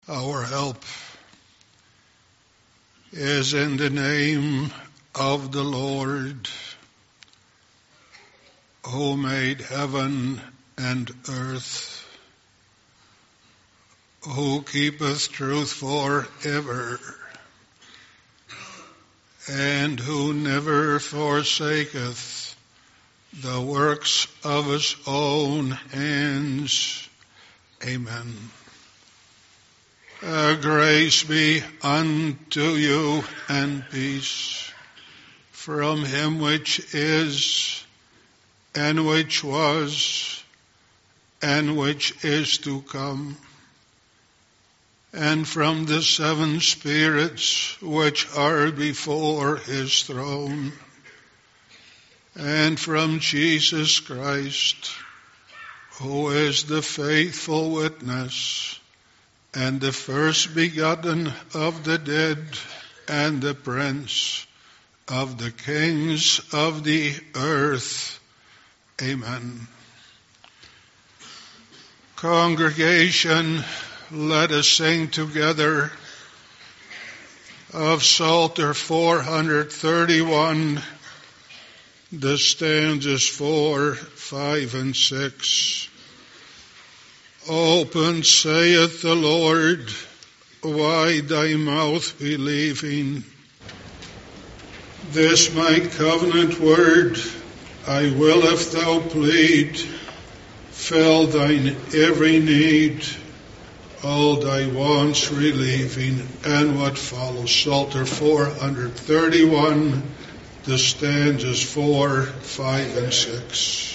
Our help is in the name of the Lord, who made heaven and earth, who keepeth truth forever, and who never forsaketh the works of his own hands. Amen. Grace be unto you and peace from him which is, and which was, and which is to come, and from the seven spirits which are before his throne, and from Jesus Christ, who is the faithful witness, and the first begotten of the dead, and the prince of the kings of the earth. Amen. Congregation, let us sing together of Psalter 431, the stanzas 4, 5, and 6. Open, saith the Lord, wide thy mouth believing. This my covenant word I will, if thou plead, fill thine every need, all thy wants relieving. And what follows, Psalter 431, the stanzas 4, 5, and 6.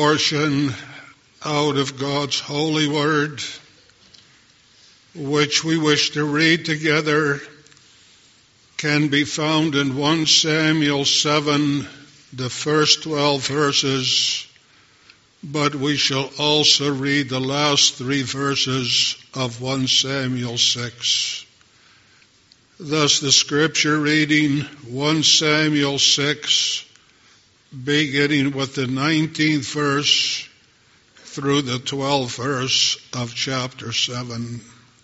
portion out of God's holy word, which we wish to read together, can be found in 1 Samuel 7, the first 12 verses, but we shall also read the last 3 verses of 1 Samuel 6. Thus the scripture reading, 1 Samuel 6, beginning with the 19th verse through the 12th verse of chapter 7.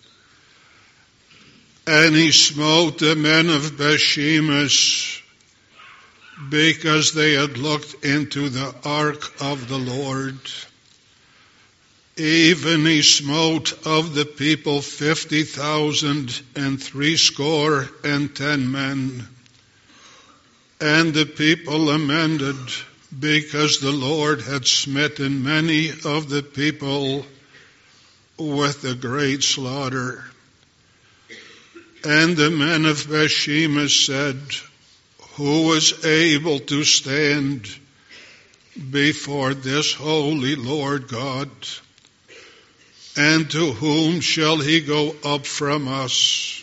And he smote the men of Bethshemesh because they had looked into the ark of the Lord. Even he smote of the people 50,000 and 70 men. And the people lamented because the Lord had smitten many of the people with a great slaughter. And the men of Bethshemesh said, who is able to stand before this holy Lord God? And to whom shall he go up from us?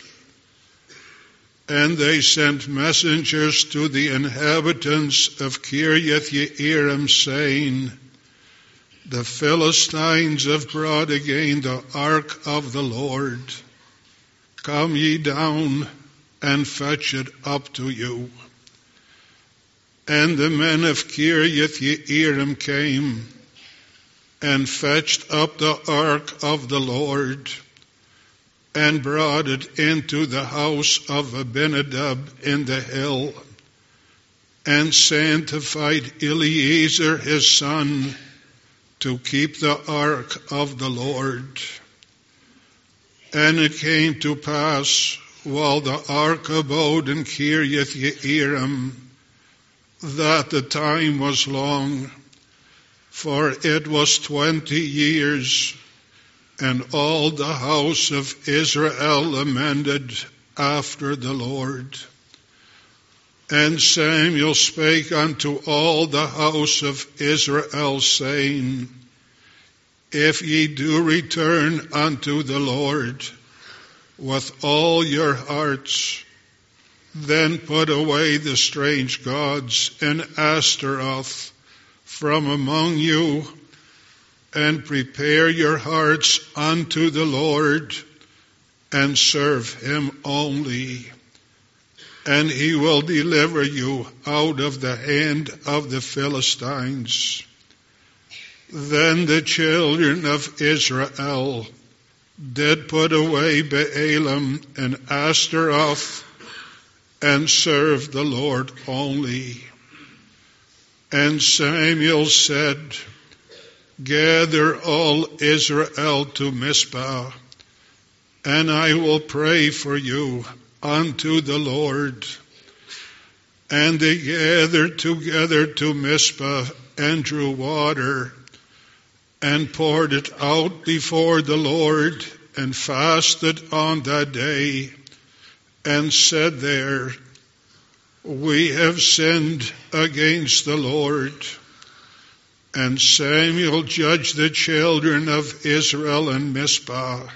And they sent messengers to the inhabitants of Kiriath Jearim, saying, the Philistines have brought again the ark of the Lord. Come ye down and fetch it up to you. And the men of Kiriath Jearim came and fetched up the ark of the Lord and brought it into the house of Abinadab in the hill and sanctified Eleazar his son to keep the ark of the Lord. And it came to pass while the ark abode in Kiriath Jearim that the time was long, for it was 20 years, and all the house of Israel lamented after the Lord. And Samuel spake unto all the house of Israel, saying, if ye do return unto the Lord with all your hearts, then put away the strange gods and Ashtaroth from among you, and prepare your hearts unto the Lord, and serve him only. And he will deliver you out of the hand of the Philistines. Then the children of Israel did put away Baalim and Ashtaroth, and served the Lord only. And Samuel said, gather all Israel to Mizpah, and I will pray for you unto the Lord. And they gathered together to Mizpah and drew water and poured it out before the Lord and fasted on that day and said there, we have sinned against the Lord. And Samuel judged the children of Israel in Mizpah.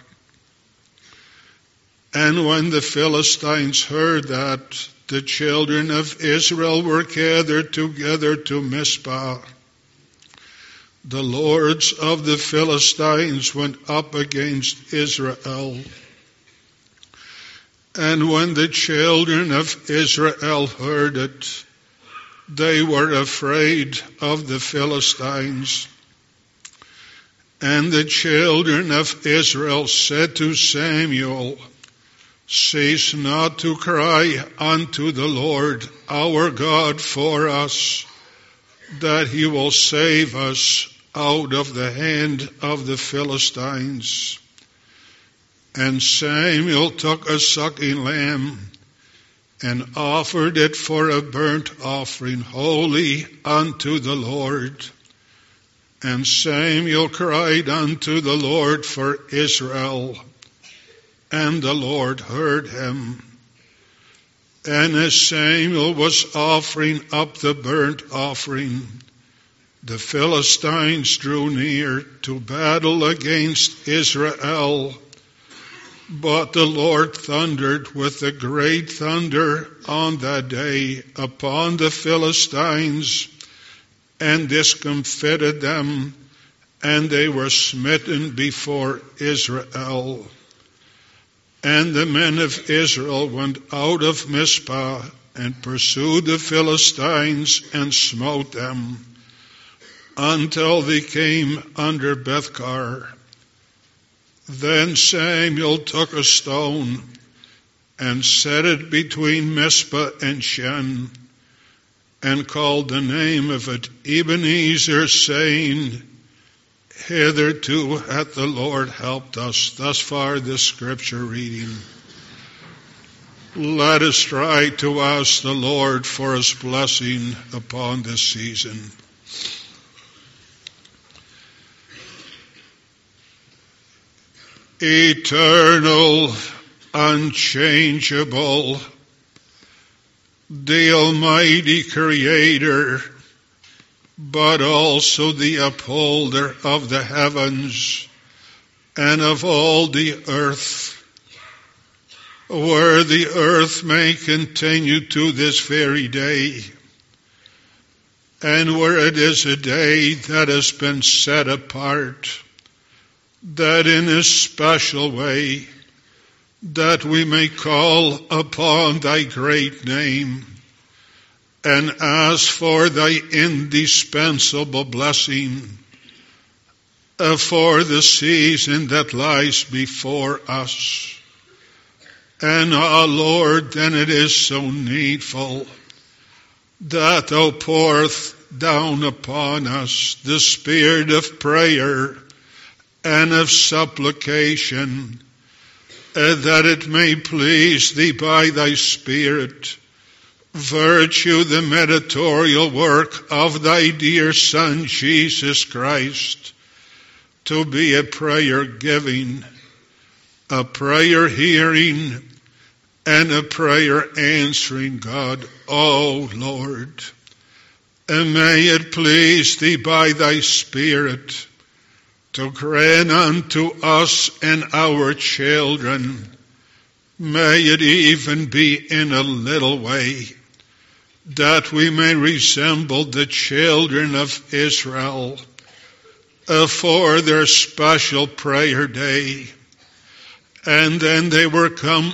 And when the Philistines heard that the children of Israel were gathered together to Mizpah, the lords of the Philistines went up against Israel. And when the children of Israel heard it, they were afraid of the Philistines. And the children of Israel said to Samuel, cease not to cry unto the Lord our God for us, that he will save us out of the hand of the Philistines. And Samuel took a sucking lamb and offered it for a burnt offering holy unto the Lord. And Samuel cried unto the Lord for Israel, and the Lord heard him. And as Samuel was offering up the burnt offering, the Philistines drew near to battle against Israel. But the Lord thundered with a great thunder on that day upon the Philistines, and discomfited them, and they were smitten before Israel. And the men of Israel went out of Mizpah and pursued the Philistines and smote them until they came under Bethkar. Then Samuel took a stone and set it between Mizpah and Shen, and called the name of it Ebenezer, saying, Hitherto hath the Lord helped us. Thus far this scripture reading. Let us try to ask the Lord for his blessing upon this season. Eternal, unchangeable, the Almighty Creator, but also the upholder of the heavens and of all the earth, where the earth may continue to this very day, and where it is a day that has been set apart, that in a special way, that we may call upon thy great name and ask for thy indispensable blessing for the season that lies before us. And, Lord, then it is so needful that thou pourest down upon us the spirit of prayer and of supplication, that it may please thee by thy Spirit, virtue the mediatorial work of thy dear Son, Jesus Christ, to be a prayer giving, a prayer hearing, and a prayer answering God, O Lord. And may it please thee by thy Spirit to grant unto us and our children, may it even be in a little way, that we may resemble the children of Israel for their special prayer day. And then they were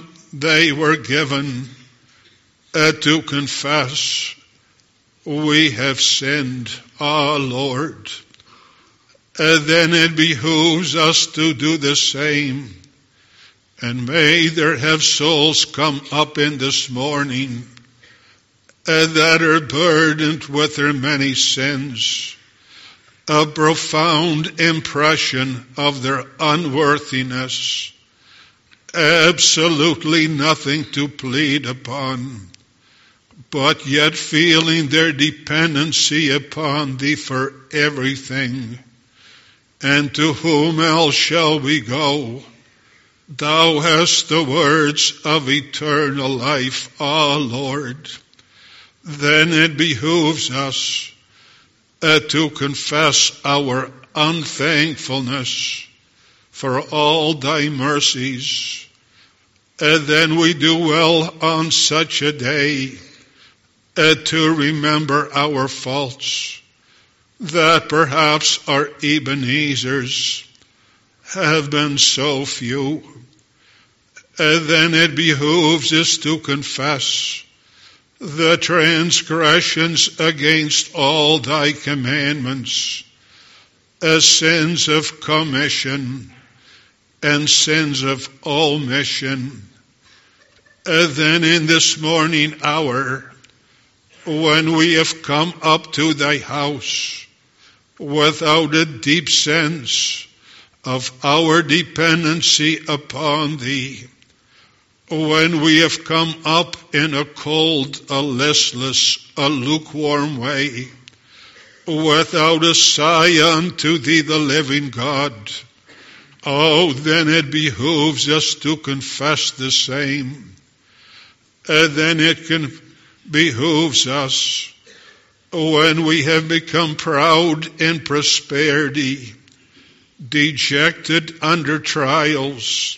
given to confess, we have sinned, Lord. Then it behooves us to do the same. And may there have souls come up in this morning that are burdened with their many sins, a profound impression of their unworthiness, absolutely nothing to plead upon, but yet feeling their dependency upon thee for everything. And to whom else shall we go? Thou hast the words of eternal life, Lord. Then it behooves us to confess our unthankfulness for all thy mercies. And then we do well on such a day to remember our faults, that perhaps our Ebenezers have been so few. And then it behooves us to confess the transgressions against all thy commandments, as sins of commission and sins of omission. And then in this morning hour, when we have come up to thy house without a deep sense of our dependency upon thee, when we have come up in a cold, a listless, a lukewarm way, without a sigh unto thee, the living God, then it behooves us to confess the same. And then it behooves us when we have become proud in prosperity, dejected under trials,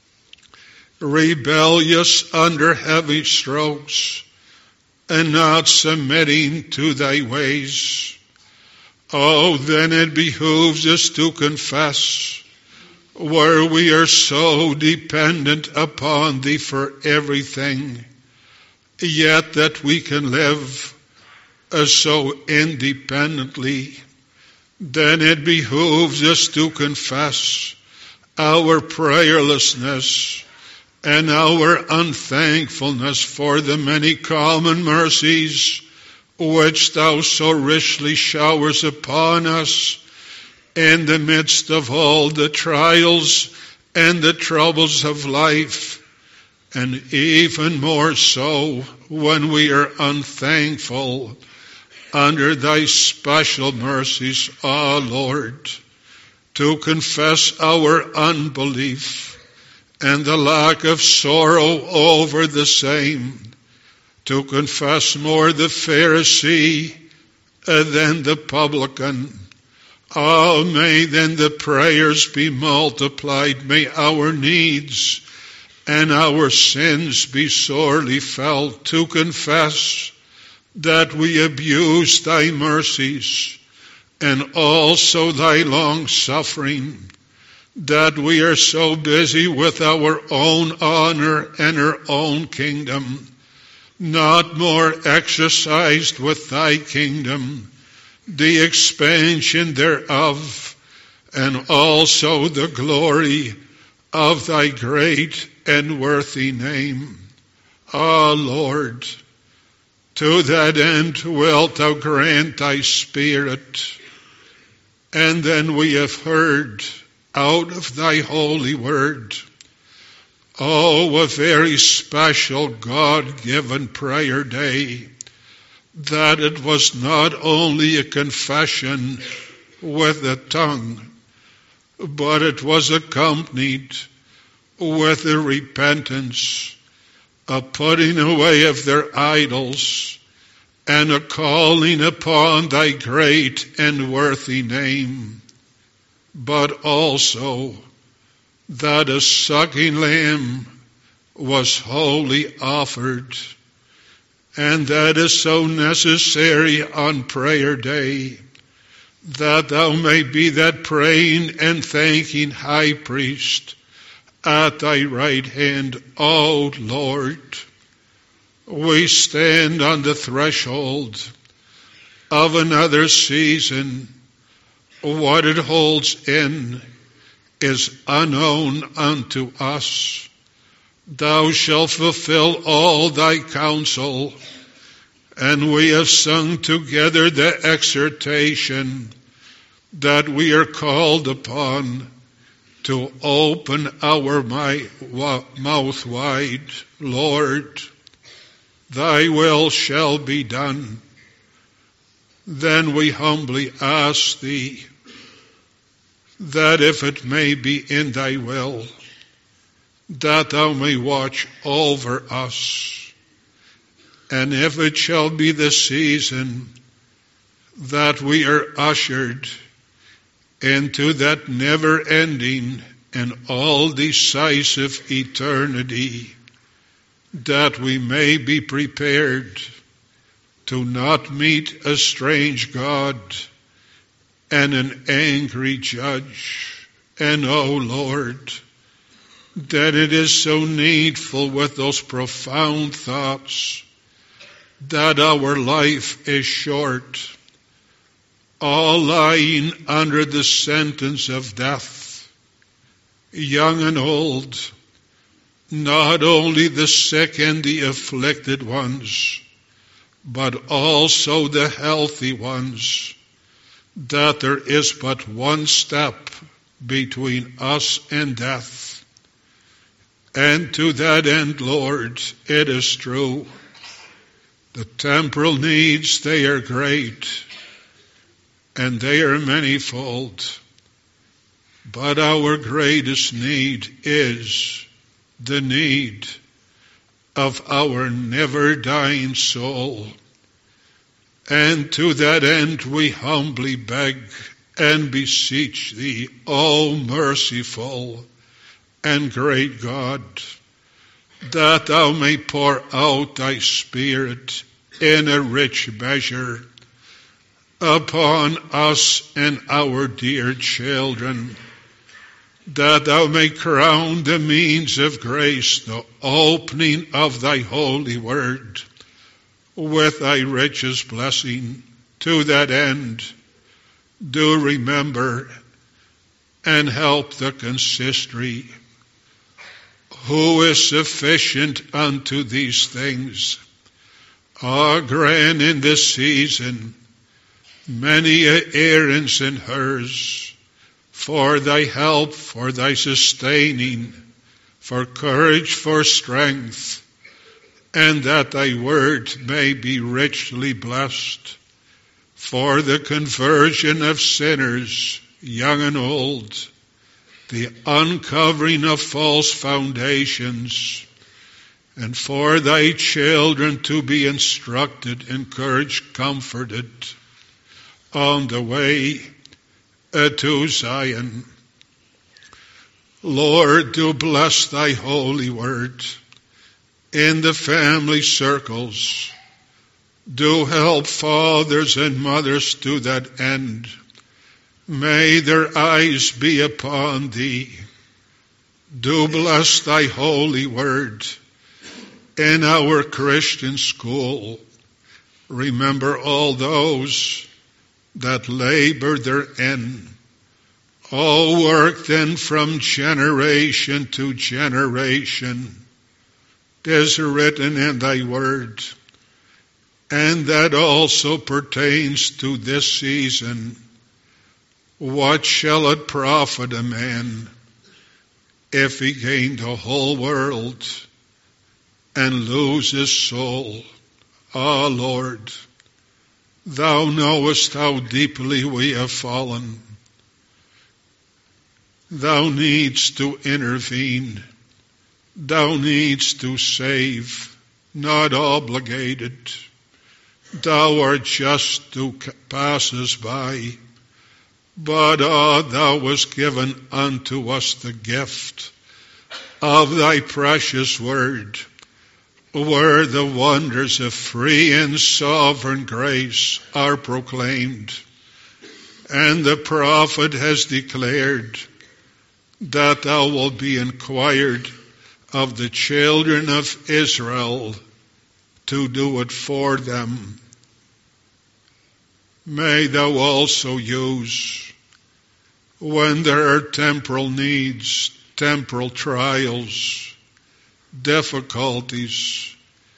rebellious under heavy strokes, and not submitting to thy ways. Oh, then it behooves us to confess where we are so dependent upon thee for everything, yet that we can live so independently. Then it behooves us to confess our prayerlessness and our unthankfulness for the many common mercies which thou so richly showers upon us in the midst of all the trials and the troubles of life, and even more so when we are unthankful under thy special mercies, O Lord, to confess our unbelief and the lack of sorrow over the same, to confess more the Pharisee than the publican. Oh, may then the prayers be multiplied. May our needs and our sins be sorely felt, to confess that we abuse thy mercies and also thy long suffering, that we are so busy with our own honor and our own kingdom, not more exercised with thy kingdom, the expansion thereof, and also the glory of thy great and worthy name. O Lord, to that end wilt thou grant thy Spirit, and then we have heard out of thy holy word, oh, a very special God-given prayer day, that it was not only a confession with the tongue, but it was accompanied with a repentance, a putting away of their idols, and a calling upon thy great and worthy name, but also that a sucking lamb was wholly offered. And that is so necessary on prayer day, that thou may be that praying and thanking high priest at thy right hand. O Lord, we stand on the threshold of another season. What it holds in is unknown unto us. Thou shalt fulfill all thy counsel. And we have sung together the exhortation that we are called upon to open our mouth wide. Lord, thy will shall be done. Then we humbly ask thee that if it may be in thy will, that thou may watch over us. And if it shall be the season that we are ushered into that never-ending and all-decisive eternity, that we may be prepared to not meet a strange God and an angry judge. And, O Lord, that it is so needful with those profound thoughts that our life is short, all lying under the sentence of death, young and old, not only the sick and the afflicted ones, but also the healthy ones, that there is but one step between us and death. And to that end, Lord, it is true, the temporal needs, they are great, and they are manifold. But our greatest need is the need of our never-dying soul. And to that end we humbly beg and beseech thee, O merciful and great God, that thou may pour out thy Spirit in a rich measure upon us and our dear children, that thou may crown the means of grace, the opening of thy holy word, with thy richest blessing. To that end, do remember and help the consistory, who is sufficient unto these things. Grant in this season many errands in hers, for thy help, for thy sustaining, for courage, for strength, and that thy word may be richly blessed, for the conversion of sinners, young and old, the uncovering of false foundations, and for thy children to be instructed, encouraged, comforted on the way to Zion. Lord, do bless thy holy word in the family circles. Do help fathers and mothers to that end. May their eyes be upon thee. Do bless thy holy word in our Christian school. Remember all those that labor therein. All work then from generation to generation is written in thy word, and that also pertains to this season. What shall it profit a man if he gain the whole world and lose his soul? Ah, Lord, thou knowest how deeply we have fallen. Thou needst to intervene. Thou needst to save, not obligated. Thou art just to pass us by. But thou wast given unto us the gift of thy precious word, where the wonders of free and sovereign grace are proclaimed. And the prophet has declared that thou wilt be inquired of the children of Israel to do it for them. May thou also use, when there are temporal needs, temporal trials, difficulties,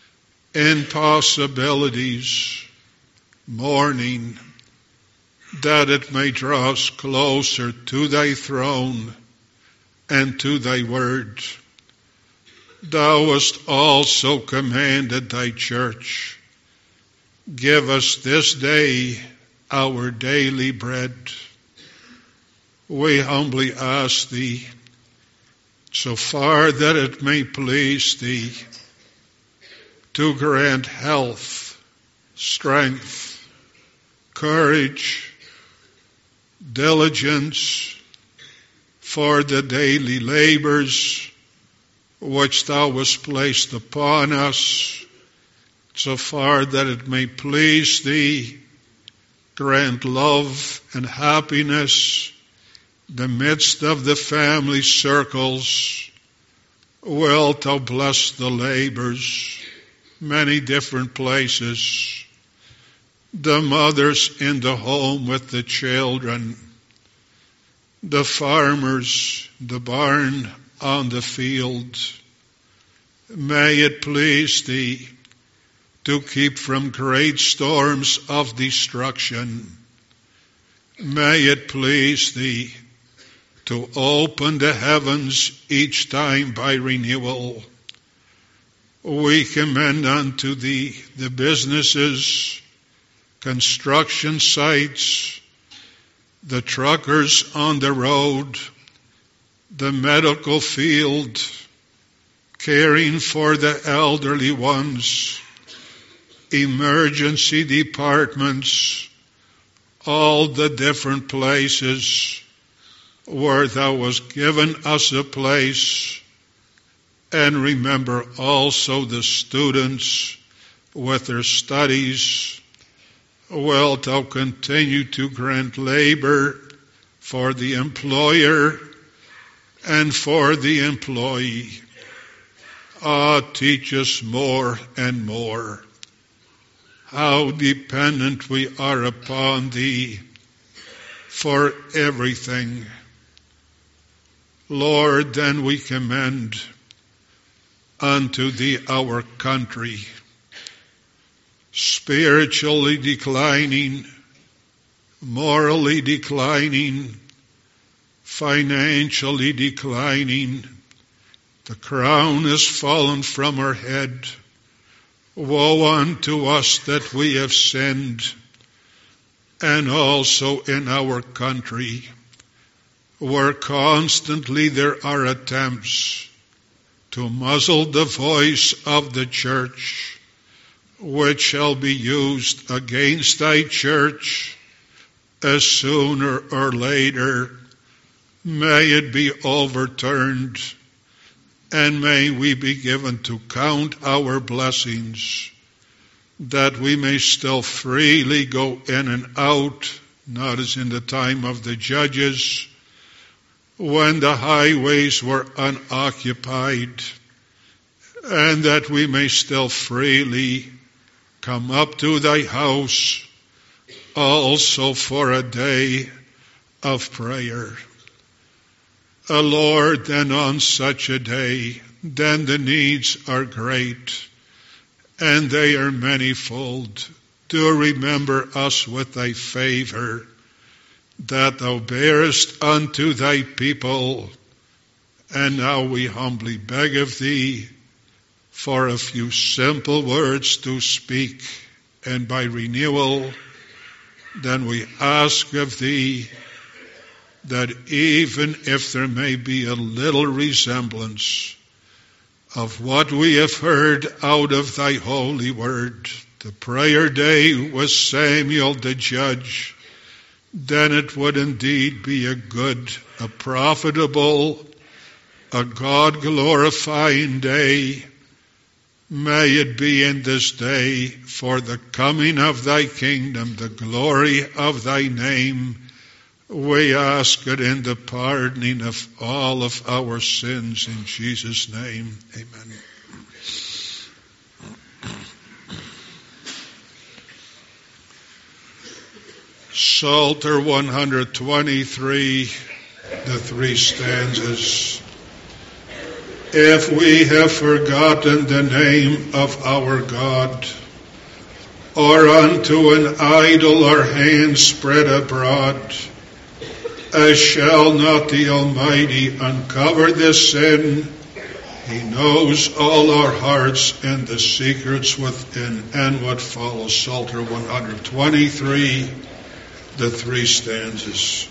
impossibilities, mourning, that it may draw us closer to thy throne and to thy word. Thou hast also commanded thy church, give us this day our daily bread. We humbly ask thee, so far that it may please thee, to grant health, strength, courage, diligence for the daily labors which thou hast placed upon us, so far that it may please thee. Grant love and happiness in the midst of the family circles. Wilt thou bless the labors, many different places, the mothers in the home with the children, the farmers, the barn on the field. May it please thee to keep from great storms of destruction. May it please thee to open the heavens each time by renewal. We commend unto thee the businesses, construction sites, the truckers on the road, the medical field, caring for the elderly ones, emergency departments, all the different places where thou hast given us a place. And remember also the students with their studies. Wilt thou continue to grant labor for the employer and for the employee. Teach us more and more how dependent we are upon Thee for everything. Lord, then we commend unto Thee our country, spiritually declining, morally declining, financially declining. The crown is fallen from our head. Woe unto us that we have sinned, and also in our country, where constantly there are attempts to muzzle the voice of the church, which shall be used against Thy church as sooner or later. May it be overturned, and may we be given to count our blessings, that we may still freely go in and out, not as in the time of the judges, when the highways were unoccupied, and that we may still freely come up to Thy house, also for a day of prayer. Lord, then on such a day, then the needs are great, and they are manifold. Do remember us with Thy favor, that Thou bearest unto Thy people. And now we humbly beg of Thee for a few simple words to speak, and by renewal, then we ask of Thee that even if there may be a little resemblance of what we have heard out of Thy holy word, the prayer day with Samuel the judge, then it would indeed be a good, a profitable, a God-glorifying day. May it be in this day for the coming of Thy kingdom, the glory of Thy name. We ask it in the pardoning of all of our sins in Jesus' name. Amen. Psalter 123, the three stanzas. If we have forgotten the name of our God, or unto an idol our hands spread abroad, as shall not the Almighty uncover this sin? He knows all our hearts and the secrets within. And what follows, Psalter 123, the three stanzas.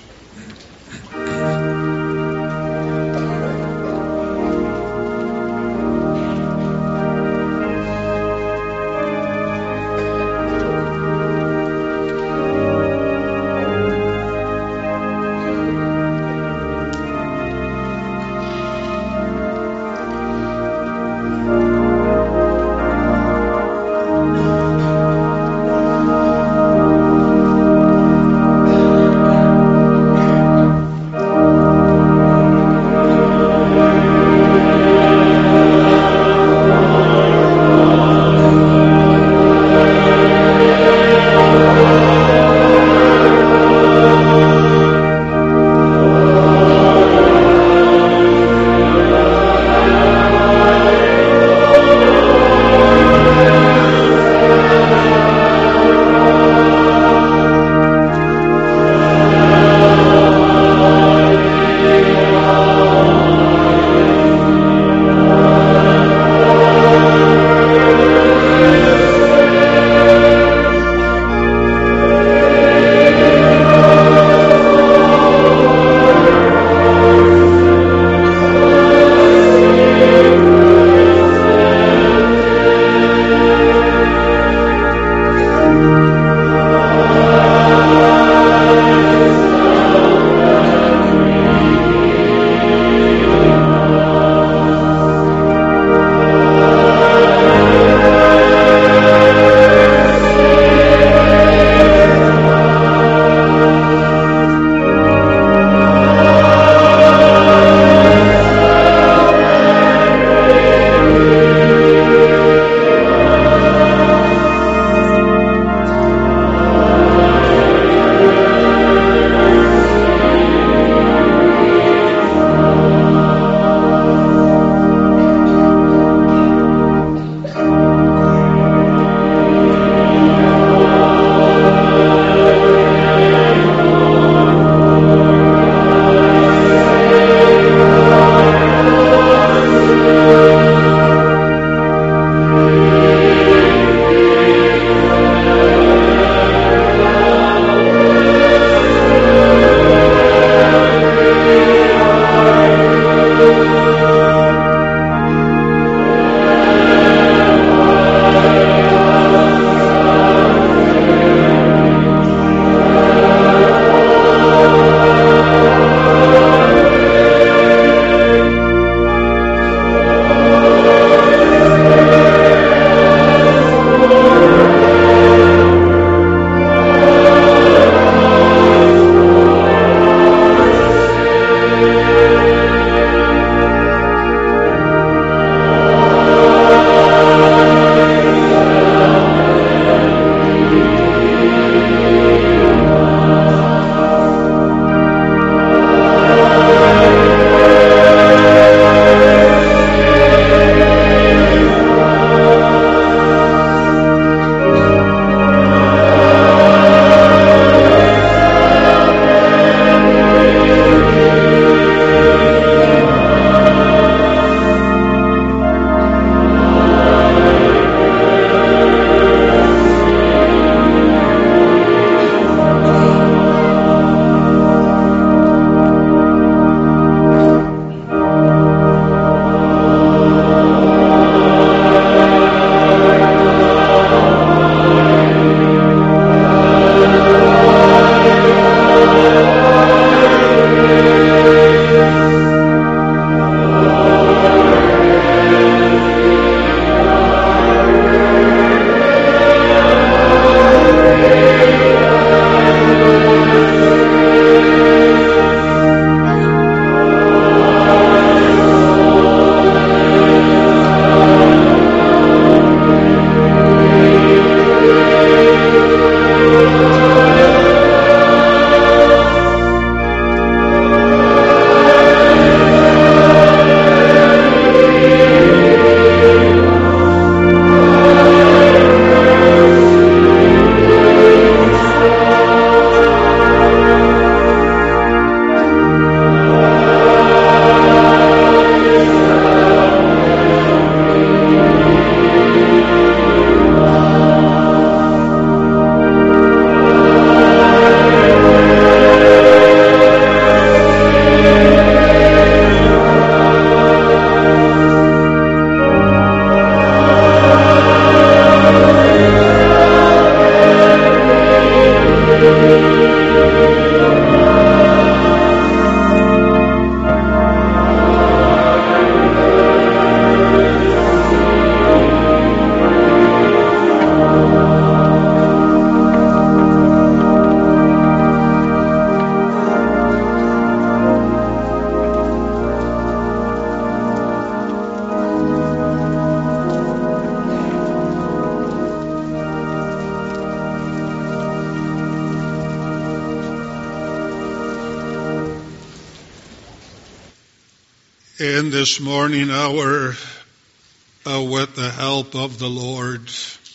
in this morning hour with the help of the Lord.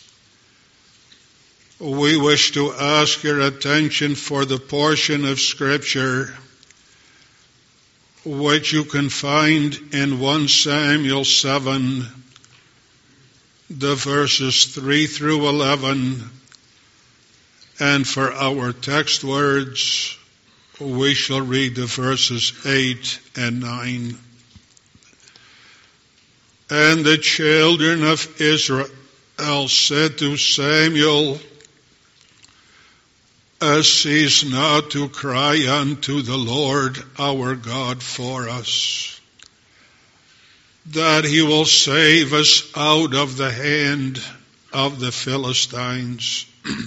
We wish to ask your attention for the portion of Scripture which you can find in 1 Samuel 7, the verses 3 through 11. And for our text words, we shall read the verses 8 and 9. And the children of Israel said to Samuel, cease not to cry unto the Lord our God for us, that he will save us out of the hand of the Philistines.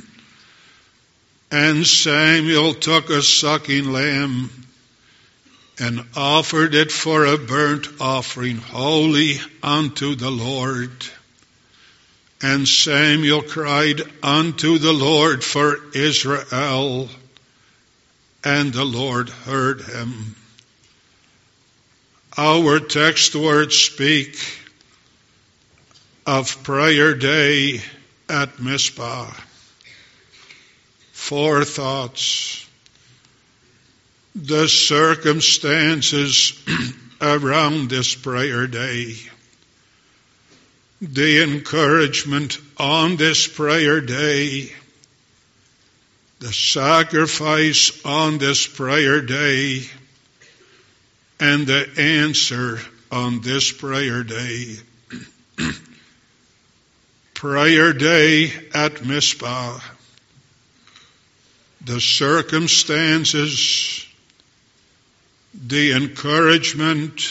And Samuel took a sucking lamb and offered it for a burnt offering, holy unto the Lord. And Samuel cried unto the Lord for Israel, and the Lord heard him. Our text words speak of prayer day at Mizpah. 4 thoughts. The circumstances around this prayer day. The encouragement on this prayer day. The sacrifice on this prayer day. And the answer on this prayer day. Prayer day at Mizpah. The circumstances, the encouragement,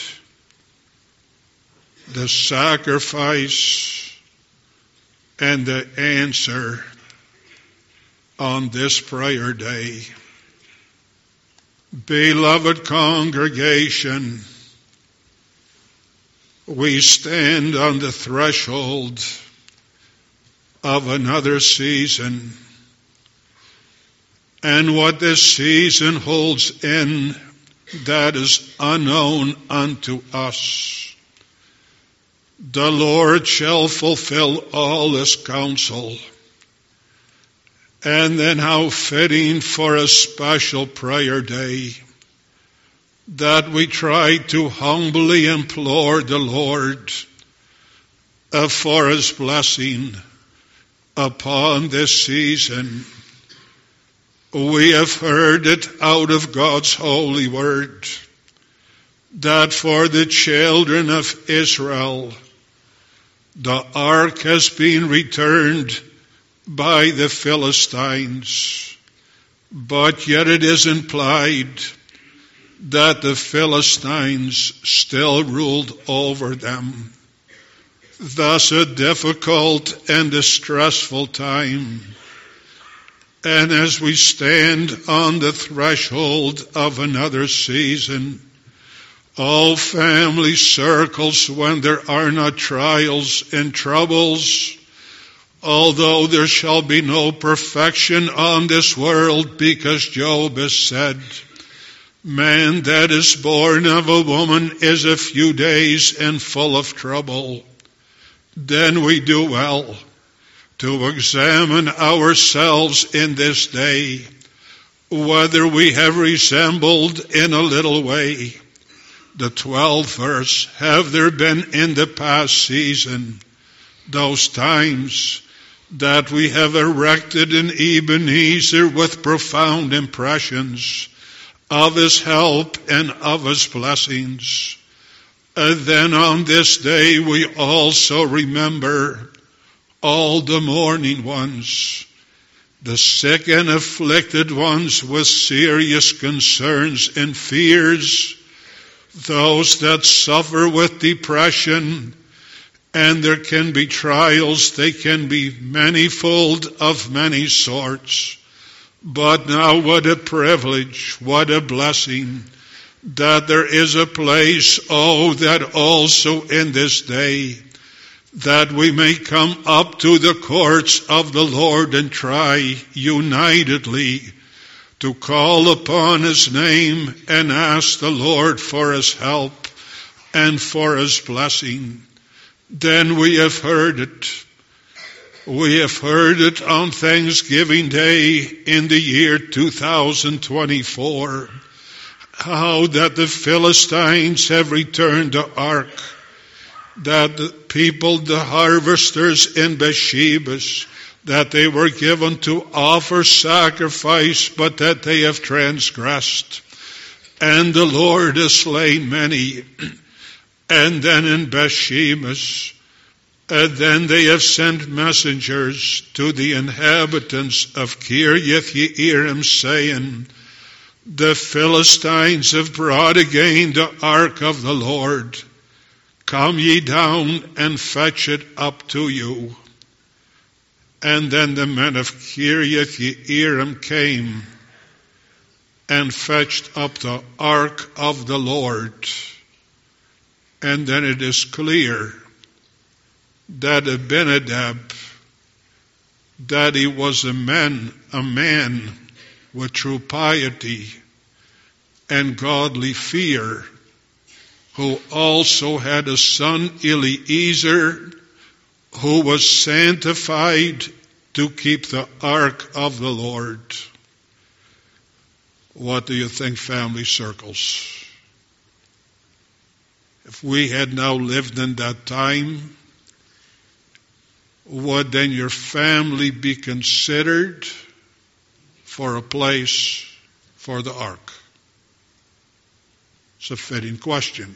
the sacrifice, and the answer on this prayer day. Beloved congregation, we stand on the threshold of another season. And what this season holds in, that is unknown unto us. The Lord shall fulfill all his counsel. And then how fitting for a special prayer day that we try to humbly implore the Lord for his blessing upon this season. We have heard it out of God's holy word that for the children of Israel, the ark has been returned by the Philistines, but yet it is implied that the Philistines still ruled over them. Thus a difficult and distressful time. And as we stand on the threshold of another season, all family circles, when there are not trials and troubles, although there shall be no perfection on this world, because Job has said, man that is born of a woman is a few days and full of trouble, then we do well to examine ourselves in this day, whether we have resembled in a little way the 12th verse. Have there been in the past season those times that we have erected an Ebenezer with profound impressions of his help and of his blessings? And then on this day we also remember all the mourning ones, the sick and afflicted ones with serious concerns and fears, those that suffer with depression, and there can be trials, they can be manifold of many sorts. But now what a privilege, what a blessing, that there is a place, that also in this day, that we may come up to the courts of the Lord and try unitedly to call upon his name and ask the Lord for his help and for his blessing. Then we have heard it. We have heard it on Thanksgiving Day in the year 2024. How that the Philistines have returned the ark. That the people, the harvesters in Beersheba, that they were given to offer sacrifice, but that they have transgressed. And the Lord has slain many. And then in Beersheba, then they have sent messengers to the inhabitants of Kiriath Yearim, saying, the Philistines have brought again the ark of the Lord. Come ye down and fetch it up to you. And then the men of Kiriath Yearim came and fetched up the ark of the Lord. And then it is clear that Abinadab, that he was a man with true piety and godly fear, who also had a son Eliezer, who was sanctified to keep the ark of the Lord. What do you think, family circles? If we had now lived in that time, would then your family be considered for a place for the ark? It's a fitting question.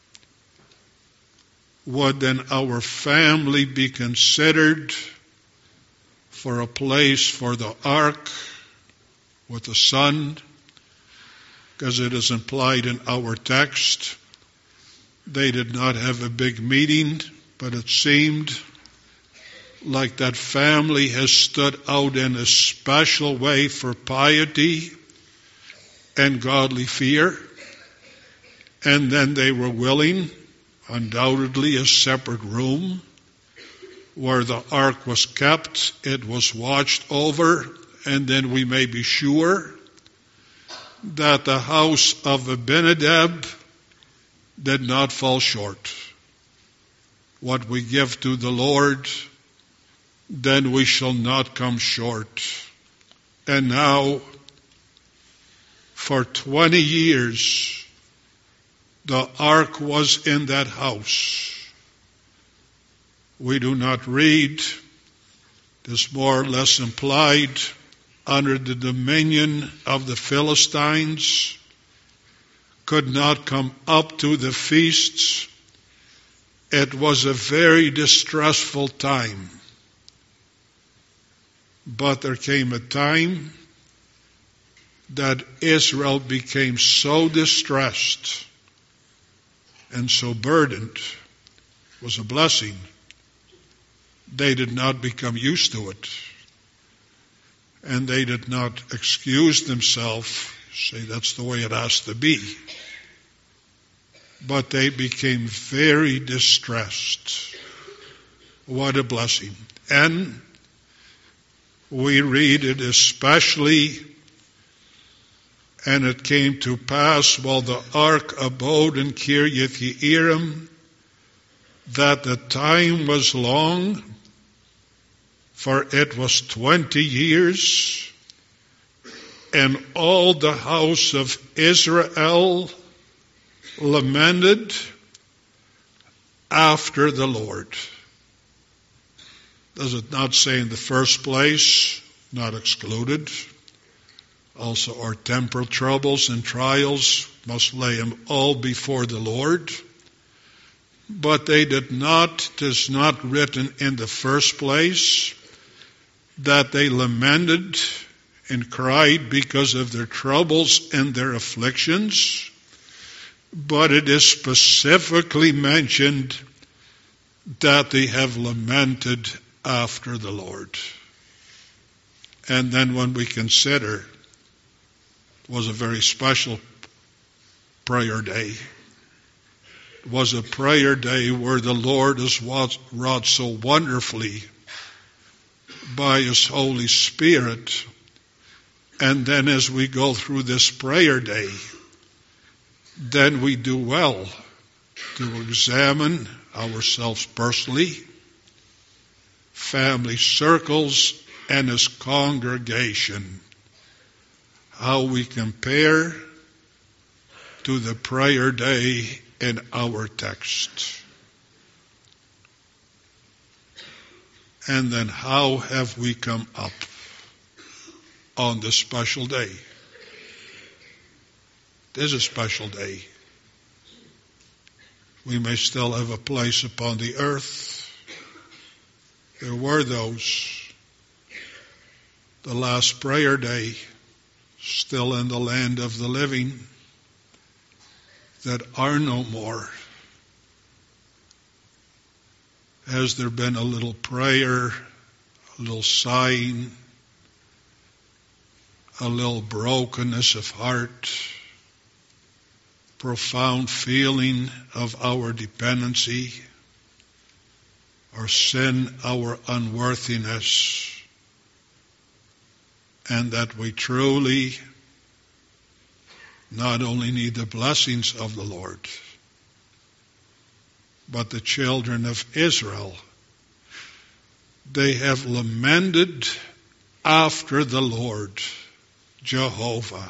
Would then our family be considered for a place for the ark with the son? Because it is implied in our text. They did not have a big meeting, but it seemed like that family has stood out in a special way for piety and godly fear. And then they were willing, undoubtedly a separate room where the ark was kept. It was watched over, and then we may be sure that the house of Abinadab did not fall short. What we give to the Lord, then we shall not come short. And now, for 20 years, the ark was in that house. We do not read, it is more or less implied, under the dominion of the Philistines, could not come up to the feasts. It was a very distressful time. But there came a time that Israel became so distressed and so burdened. It was a blessing. They did not become used to it. And they did not excuse themselves, say that's the way it has to be. But they became very distressed. What a blessing. And we read it especially, and it came to pass while the ark abode in Kiriath Yearim, that the time was long, for it was 20 years, and all the house of Israel lamented after the Lord. Does it not say in the first place, not excluded, also our temporal troubles and trials must lay them all before the Lord? But they did not, it is not written in the first place, that they lamented and cried because of their troubles and their afflictions, but it is specifically mentioned that they have lamented after the Lord. And then when we consider, it was a very special prayer day. It was a prayer day where the Lord has wrought so wonderfully by His Holy Spirit. And then as we go through this prayer day, then we do well to examine ourselves personally, family circles, and as congregation, how we compare to the prayer day in our text. And then how have we come up on this special day? It is a special day. We may still have a place upon the earth. There were those, the last prayer day, still in the land of the living, that are no more. Has there been a little prayer, a little sighing, a little brokenness of heart, profound feeling of our dependency, our sin, our unworthiness, and that we truly not only need the blessings of the Lord, but the children of Israel, they have lamented after the Lord, Jehovah.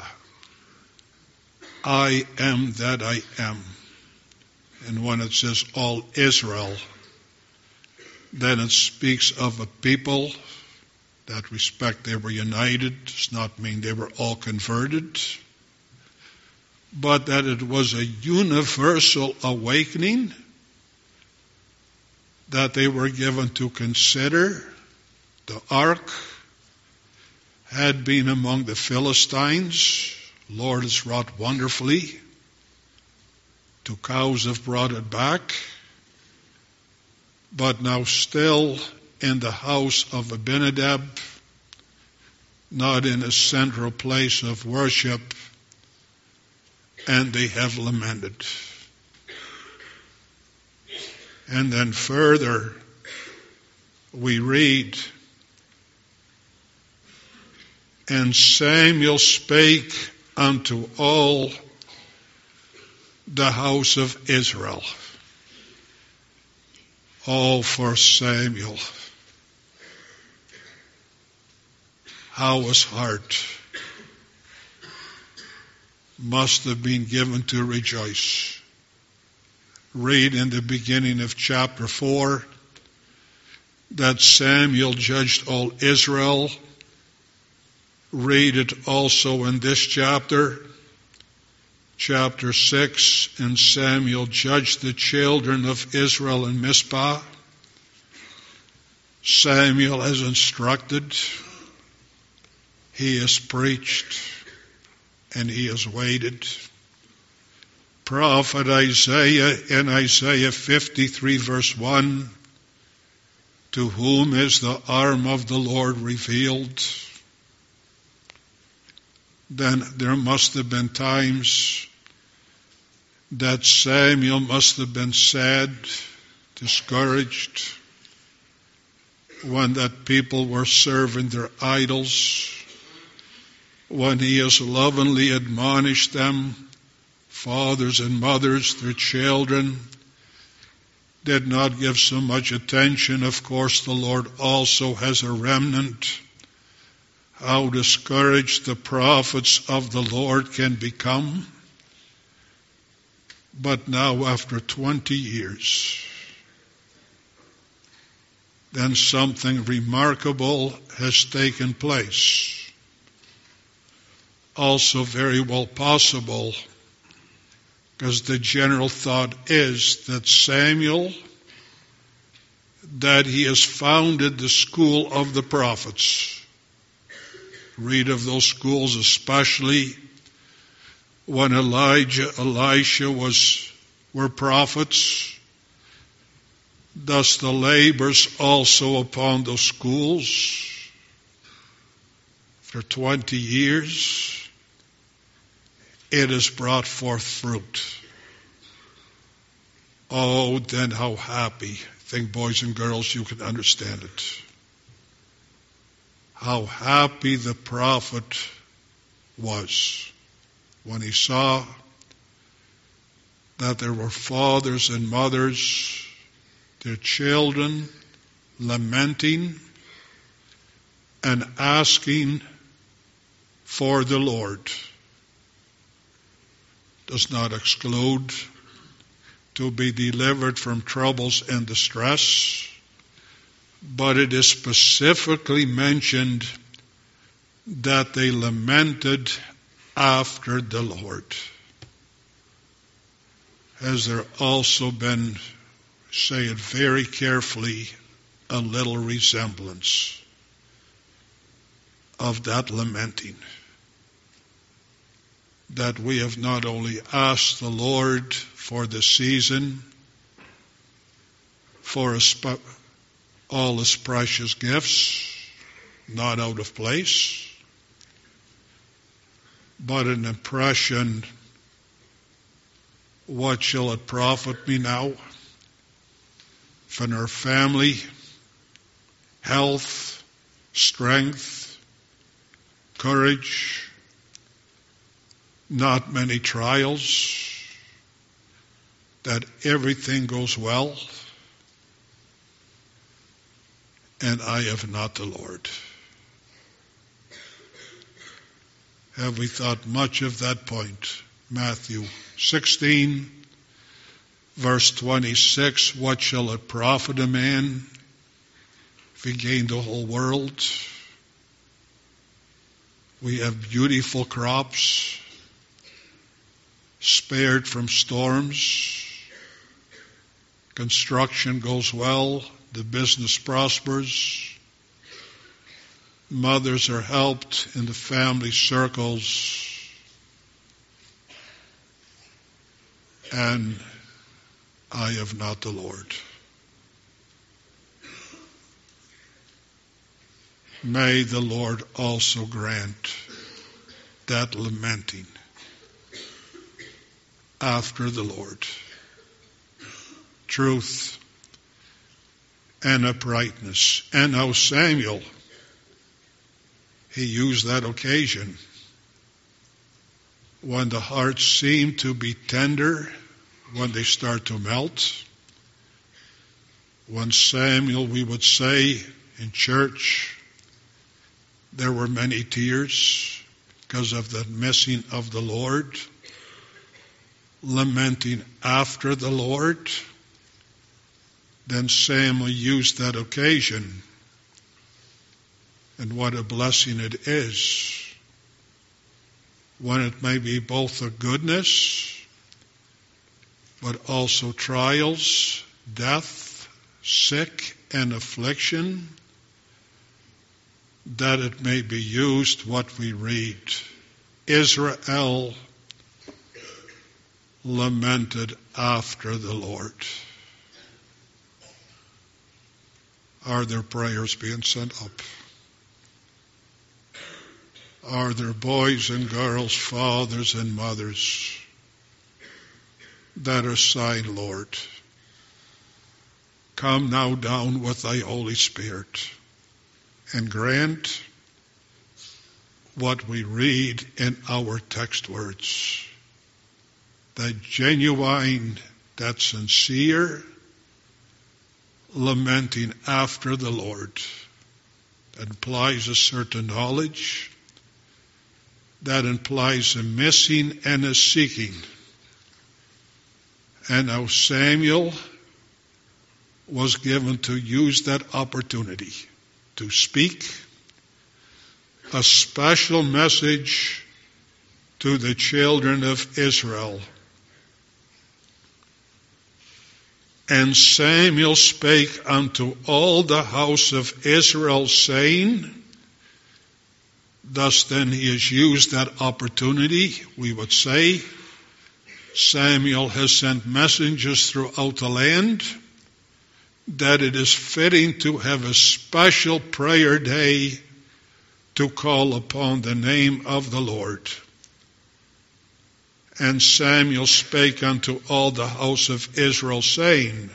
I am that I am. And when it says all Israel, then it speaks of a people. That respect they were united does not mean they were all converted, but that it was a universal awakening, that they were given to consider. The ark had been among the Philistines. Lord has wrought wonderfully. 2 cows have brought it back. But now still in the house of Abinadab, not in a central place of worship, and they have lamented. And then further, we read, and Samuel spake unto all the house of Israel. All for Samuel. How his heart must have been given to rejoice. Read in the beginning of chapter 4 that Samuel judged all Israel. Read it also in this chapter, chapter 6, and Samuel judged the children of Israel in Mizpah. Samuel has instructed, he has preached, and he has waited. Prophet Isaiah in Isaiah 53 verse 1, to whom is the arm of the Lord revealed? Then there must have been times that Samuel must have been sad, discouraged, when that people were serving their idols, when he has lovingly admonished them, fathers and mothers, their children, did not give so much attention. Of course, the Lord also has a remnant. How discouraged the prophets of the Lord can become. But now, after 20 years, then something remarkable has taken place. Also very well possible, because the general thought is that Samuel, that he has founded the school of the prophets. Read of those schools, especially when Elijah, Elisha were prophets. Thus the labors also upon those schools for 20 years. It has brought forth fruit. Oh, then how happy. I think, boys and girls, you can understand it. How happy the prophet was when he saw that there were fathers and mothers, their children, lamenting and asking for the Lord. Does not exclude to be delivered from troubles and distress, but it is specifically mentioned that they lamented after the Lord. Has there also been, say it very carefully, a little resemblance of that lamenting? That we have not only asked the Lord for the season, for all His precious gifts, not out of place, but an impression, what shall it profit me now if in our family, health, strength, courage, not many trials, that everything goes well, and I have not the Lord? Have we thought much of that point? Matthew 16, verse 26, what shall it profit a man if he gain the whole world? We have beautiful crops, spared from storms, construction goes well, the business prospers, mothers are helped in the family circles, and I have not the Lord. May the Lord also grant that lamenting after the Lord, truth and uprightness. And now Samuel, he used that occasion when the hearts seem to be tender, when they start to melt. When Samuel, we would say in church, there were many tears because of the missing of the Lord, lamenting after the Lord. Then Samuel used that occasion, and what a blessing it is when it may be both a goodness, but also trials, death, sick, and affliction, that it may be used what we read. Israel lamented after the Lord. Are there prayers being sent up? Are there boys and girls, fathers and mothers that are saying, Lord, come now down with thy Holy Spirit and grant what we read in our text words, that genuine, that sincere lamenting after the Lord, that implies a certain knowledge, that implies a missing and a seeking. And now Samuel was given to use that opportunity to speak a special message to the children of Israel. And Samuel spake unto all the house of Israel, saying, thus then he has used that opportunity, we would say. Samuel has sent messengers throughout the land, that it is fitting to have a special prayer day to call upon the name of the Lord. And Samuel spake unto all the house of Israel, saying,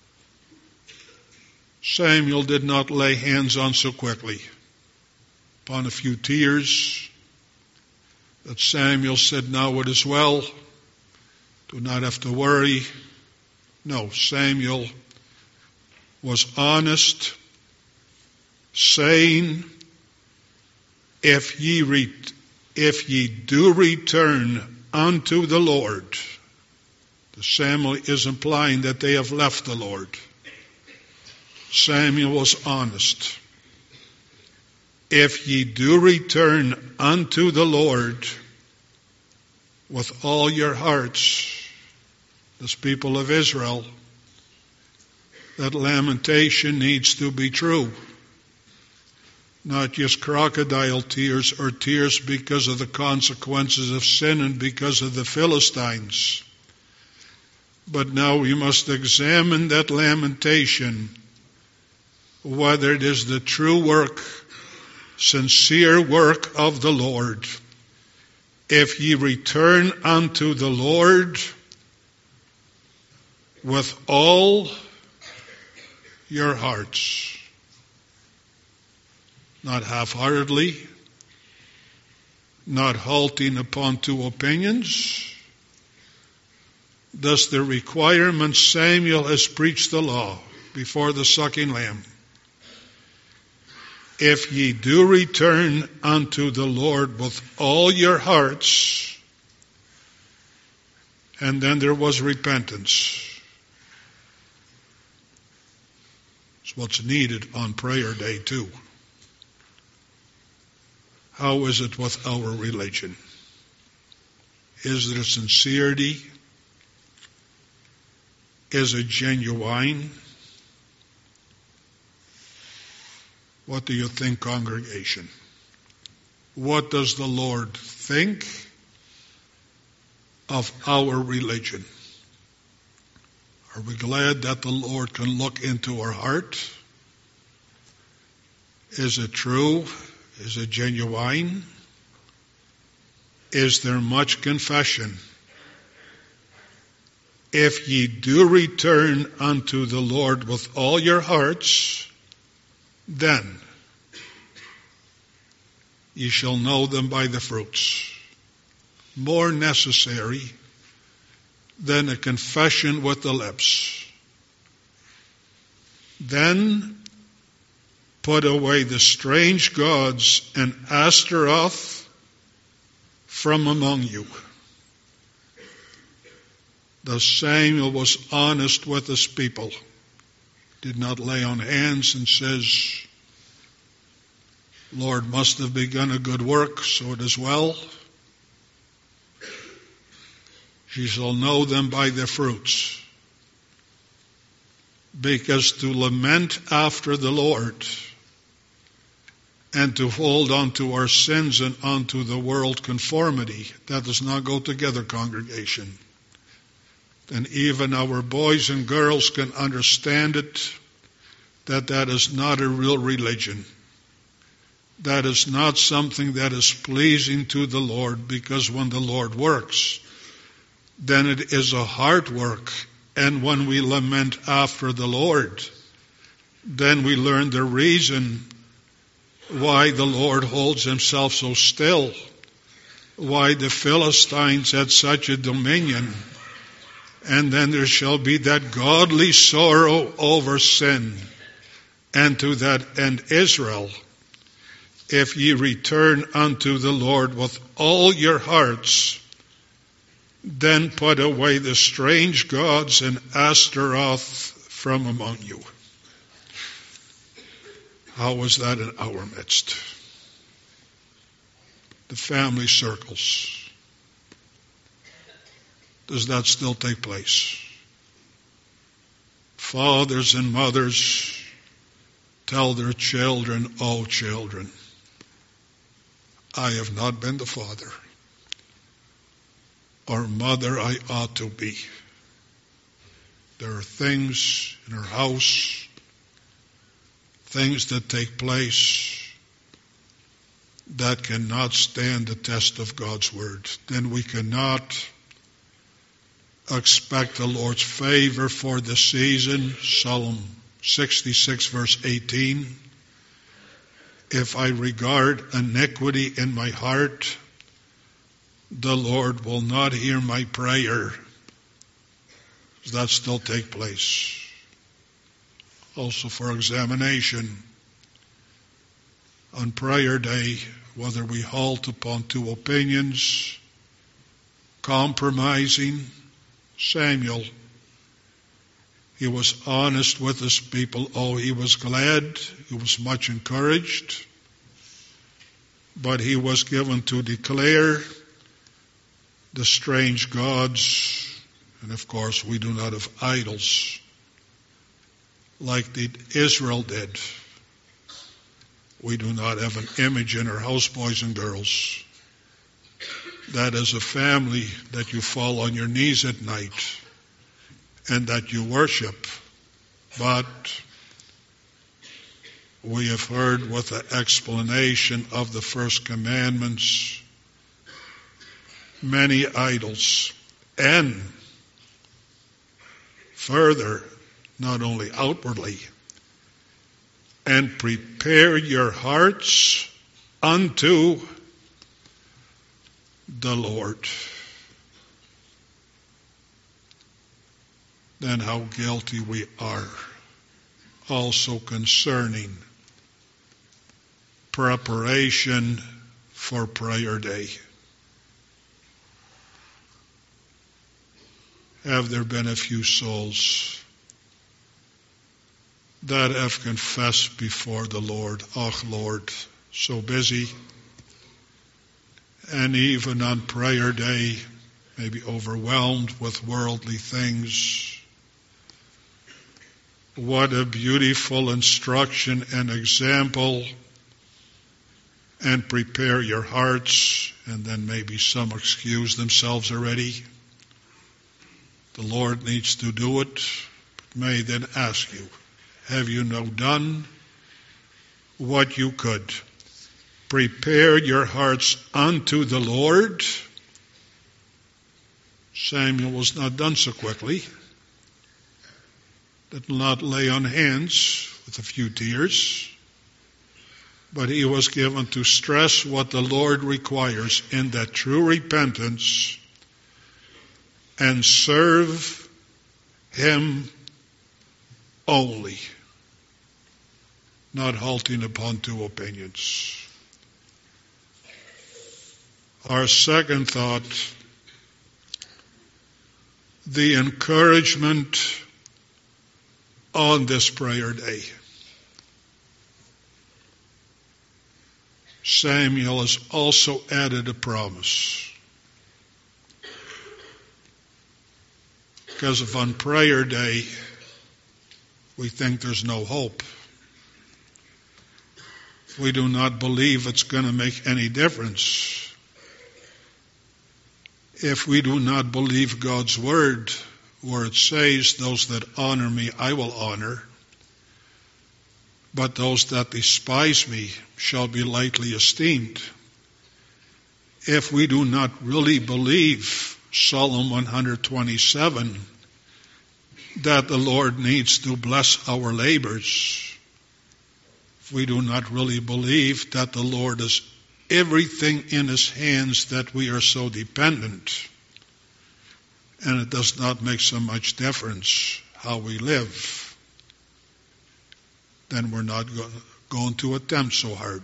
Samuel did not lay hands on so quickly. Upon a few tears, that Samuel said, now it is well. Do not have to worry. No, Samuel was honest, saying, if ye do return unto the Lord. Samuel is implying that they have left the Lord. Samuel was honest. If ye do return unto the Lord with all your hearts, this people of Israel, that lamentation needs to be true. Not just crocodile tears or tears because of the consequences of sin and because of the Philistines. But now we must examine that lamentation, whether it is the true work, sincere work of the Lord. If ye return unto the Lord with all your hearts, not half-heartedly, not halting upon two opinions. Thus the requirement, Samuel has preached the law before the sucking lamb. If ye do return unto the Lord with all your hearts, and then there was repentance. It's what's needed on prayer day too. How is it with our religion? Is there sincerity? Is it genuine? What do you think, congregation? What does the Lord think of our religion? Are we glad that the Lord can look into our heart? Is it true? Is it genuine? Is there much confession? If ye do return unto the Lord with all your hearts, then ye shall know them by the fruits. More necessary than a confession with the lips. Then put away the strange gods and Ashtaroth from among you. Thus Samuel was honest with his people. Did not lay on hands and says, Lord must have begun a good work, so it is well. Ye shall know them by their fruits. Because to lament after the Lord and to hold on to our sins and onto the world conformity, that does not go together, congregation. Then even our boys and girls can understand it, that is not a real religion. That is not something that is pleasing to the Lord, because when the Lord works, then it is a heart work. And when we lament after the Lord, then we learn the reason why the Lord holds himself so still, why the Philistines had such a dominion. And then there shall be that godly sorrow over sin. And to that end Israel, if ye return unto the Lord with all your hearts, then put away the strange gods and Ashtaroth from among you. How was that in our midst? The family circles. Does that still take place? Fathers and mothers tell their children, oh children, I have not been the father or mother I ought to be. There are things in our house, things that take place that cannot stand the test of God's word. Then we cannot expect the Lord's favor for the season. Psalm 66 verse 18. If I regard iniquity in my heart, the Lord will not hear my prayer. Does that still take place? Also for examination on prayer day, whether we halt upon two opinions, compromising. Samuel, he was honest with his people. Oh, he was glad. He was much encouraged. But he was given to declare the strange gods. And of course, we do not have idols like Israel did. We do not have an image in our house, boys and girls. That is a family that you fall on your knees at night and that you worship. But we have heard with the explanation of the first commandments many idols, and further, not only outwardly, and prepare your hearts unto the Lord. Then how guilty we are also concerning preparation for prayer day. Have there been a few souls that have confessed before the Lord, "Oh Lord, so busy," and even on prayer day, maybe overwhelmed with worldly things. What a beautiful instruction and example. And prepare your hearts, and then maybe some excuse themselves already. The Lord needs to do it. But may then ask you, have you now done what you could? Prepare your hearts unto the Lord. Samuel was not done so quickly. Did not lay on hands with a few tears. But he was given to stress what the Lord requires in that true repentance and serve him only, not halting upon two opinions. Our second thought, the encouragement on this prayer day. Samuel has also added a promise. Because if on prayer day we think there's no hope, we do not believe it's going to make any difference, if we do not believe God's word, where it says, "Those that honor me, I will honor, but those that despise me shall be lightly esteemed." If we do not really believe Psalm 127, that the Lord needs to bless our labors, if we do not really believe that the Lord is everything in his hands, that we are so dependent, and it does not make so much difference how we live, then we're not going to attempt so hard.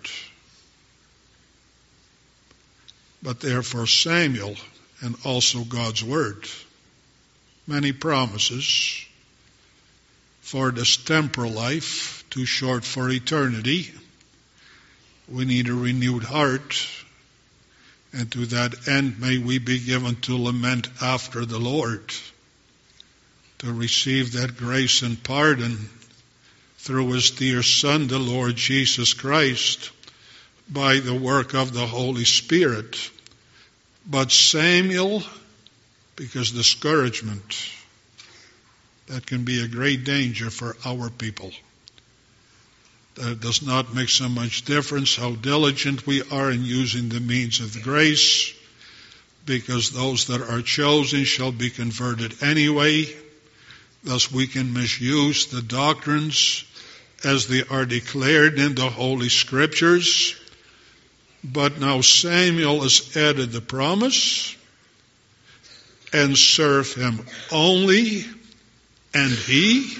But therefore Samuel, and also God's word, many promises for this temporal life, too short for eternity. We need a renewed heart, and to that end may we be given to lament after the Lord, to receive that grace and pardon through his dear Son, the Lord Jesus Christ, by the work of the Holy Spirit. But Samuel, because discouragement, that can be a great danger for our people. That it does not make so much difference how diligent we are in using the means of the grace, because those that are chosen shall be converted anyway. Thus we can misuse the doctrines as they are declared in the Holy Scriptures. But now Samuel has added the promise, and serve him only And he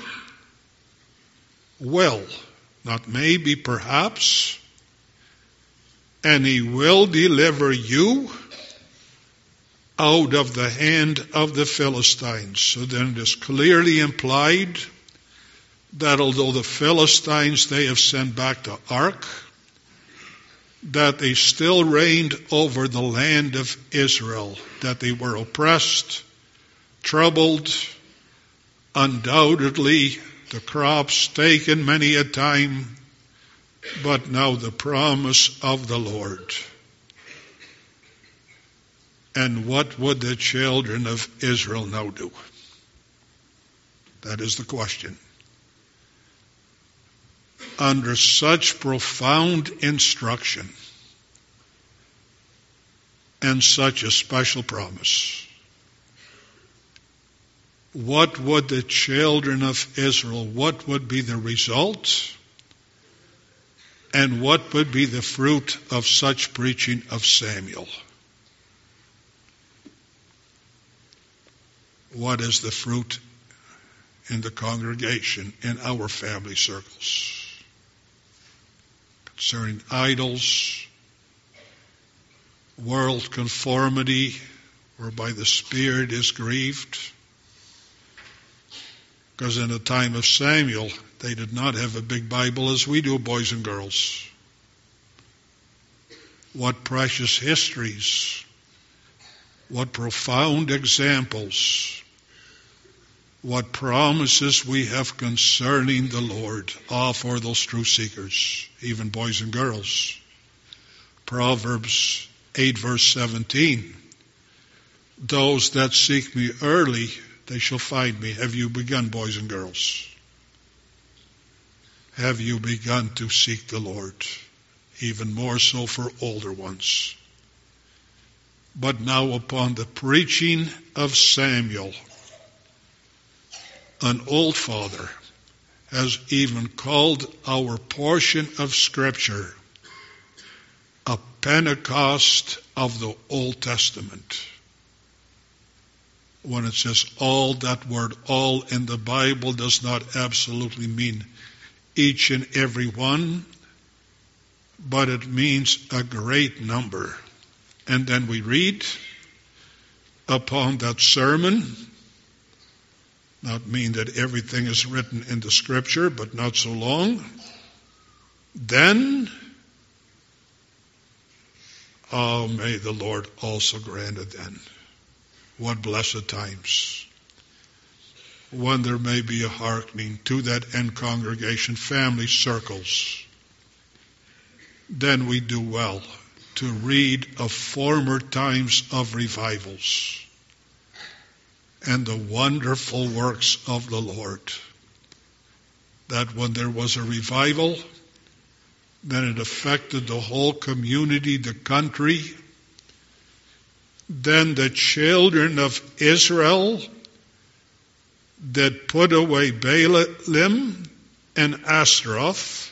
will, not maybe, perhaps, and he will deliver you out of the hand of the Philistines. So then it is clearly implied that although the Philistines they have sent back the ark, that they still reigned over the land of Israel, that they were oppressed, troubled, undoubtedly the crops taken many a time, but now the promise of the Lord. And what would the children of Israel now do? That is the question. Under such profound instruction and such a special promise, what would the children of Israel, what would be the result, and what would be the fruit of such preaching of Samuel? What is the fruit in the congregation, in our family circles? Concerning idols, world conformity, whereby the Spirit is grieved. Because in the time of Samuel, they did not have a big Bible as we do, boys and girls. What precious histories, what profound examples, what promises we have concerning the Lord, for those true seekers, even boys and girls. Proverbs 8 verse 17. Those that seek me early, they shall find me. Have you begun, boys and girls? Have you begun to seek the Lord? Even more so for older ones. But now upon the preaching of Samuel, an old father has even called our portion of Scripture a Pentecost of the Old Testament. When it says all, that word all in the Bible does not absolutely mean each and every one, but it means a great number. And then we read upon that sermon, not mean that everything is written in the Scripture, but not so long. Then, may the Lord also grant it then. What blessed times. When there may be a hearkening to that end congregation, family circles, then we do well to read of former times of revivals and the wonderful works of the Lord. That when there was a revival, then it affected the whole community, the country. Then the children of Israel that put away Baalim and Ashtaroth,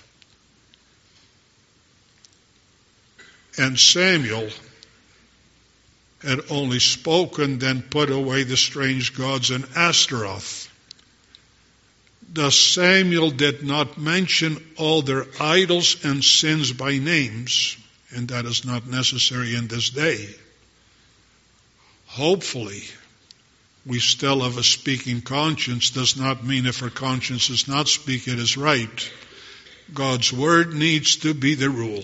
and Samuel had only spoken, then put away the strange gods and Ashtaroth. Thus Samuel did not mention all their idols and sins by names, and that is not necessary in this day. Hopefully, we still have a speaking conscience. Does not mean if our conscience does not speak, it is right. God's word needs to be the rule.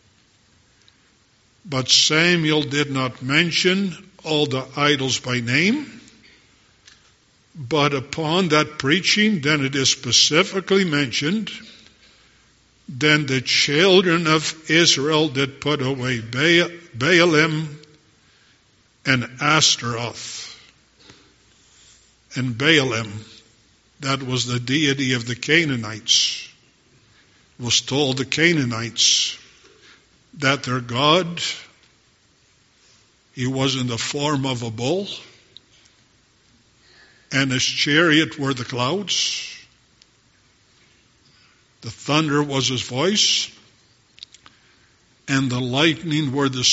But Samuel did not mention all the idols by name. But upon that preaching, then it is specifically mentioned, then the children of Israel did put away Baalim and Ashtaroth. And Baalim, that was the deity of the Canaanites, was told the Canaanites that their God, he was in the form of a bull, and his chariot were the clouds. The thunder was his voice, and the lightning was a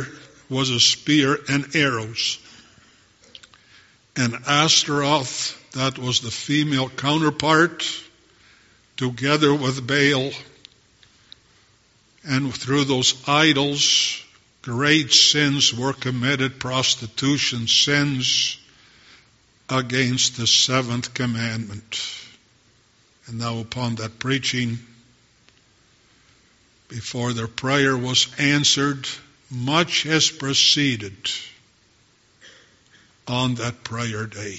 spear and arrows. And Ashtaroth, that was the female counterpart, together with Baal. And through those idols, great sins were committed, prostitution sins against the seventh commandment. And now upon that preaching, before their prayer was answered, much has proceeded on that prayer day.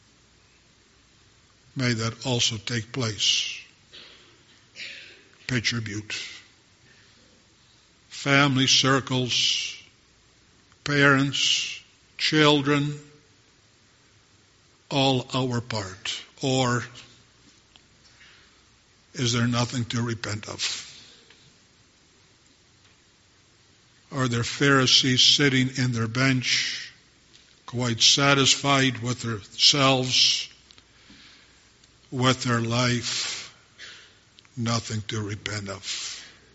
May that also take place. Pitcher Butte. Family circles, parents, children, all our part. Or is there nothing to repent of? Are there Pharisees sitting in their bench, quite satisfied with themselves, with their life, nothing to repent of?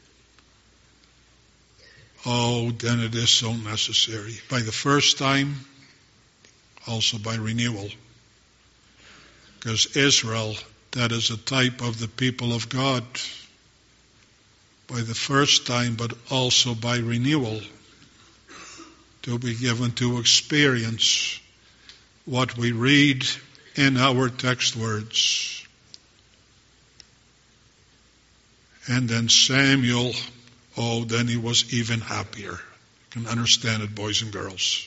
Oh, then it is so necessary. By the first time, also by renewal. Because Israel, that is a type of the people of God. By the first time, but also by renewal. To be given to experience what we read in our text words. And then Samuel, oh, then he was even happier. You can understand it, boys and girls.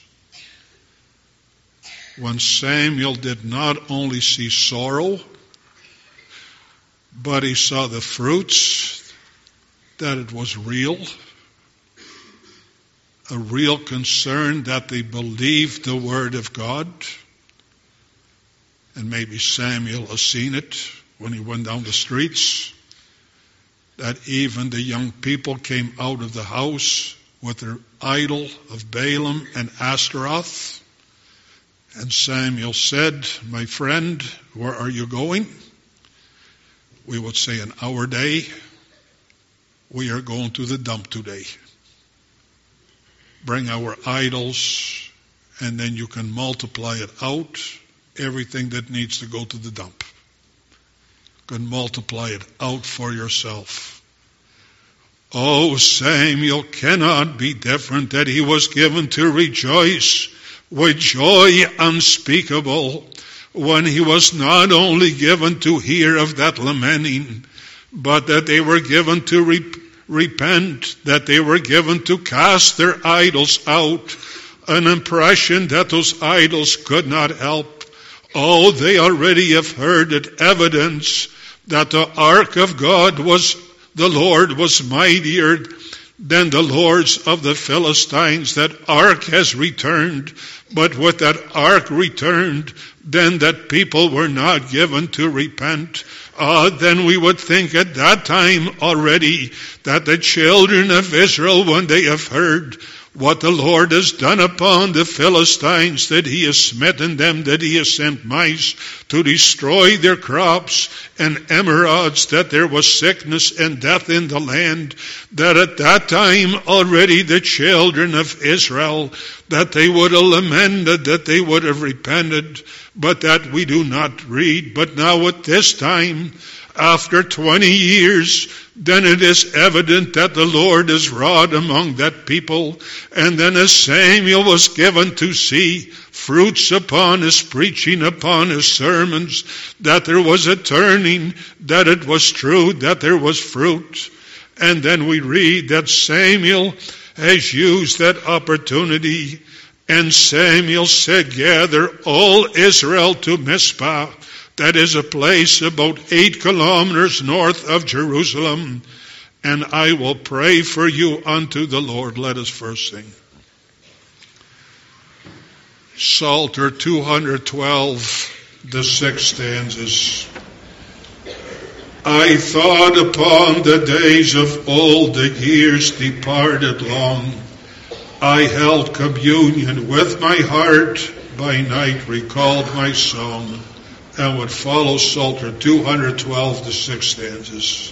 When Samuel did not only see sorrow, but he saw the fruits, that it was real, a real concern that they believed the word of God. And maybe Samuel has seen it when he went down the streets, that even the young people came out of the house with their idol of Balaam and Ashtaroth. And Samuel said, "My friend, where are you going?" We would say, in our day, we are going to the dump today. Bring our idols, and then you can multiply it out, everything that needs to go to the dump. You can multiply it out for yourself. Oh, Samuel cannot be different, that he was given to rejoice with joy unspeakable when he was not only given to hear of that lamenting, but that they were given to repent, that they were given to cast their idols out, an impression that those idols could not help. Oh, they already have heard it, evidence that the ark of God the Lord was mightier than the lords of the Philistines. That ark has returned, but with that ark returned, then that people were not given to repent. Then we would think at that time already that the children of Israel, when they have heard what the Lord has done upon the Philistines, that he has smitten them, that he has sent mice to destroy their crops and emerods, that there was sickness and death in the land, that at that time already the children of Israel, that they would have lamented, that they would have repented, but that we do not read. But now at this time, after 20 years, then it is evident that the Lord is wrought among that people. And then as Samuel was given to see fruits upon his preaching, upon his sermons, that there was a turning, that it was true, that there was fruit. And then we read that Samuel has used that opportunity. And Samuel said, "Gather all Israel to Mizpah." That is a place about 8 kilometers north of Jerusalem. "And I will pray for you unto the Lord." Let us first sing. Psalter 212, the 6 stanzas. I thought upon the days of old, the years departed long. I held communion with my heart, by night recalled my song. And would follow Psalter 212, the 6 stanzas.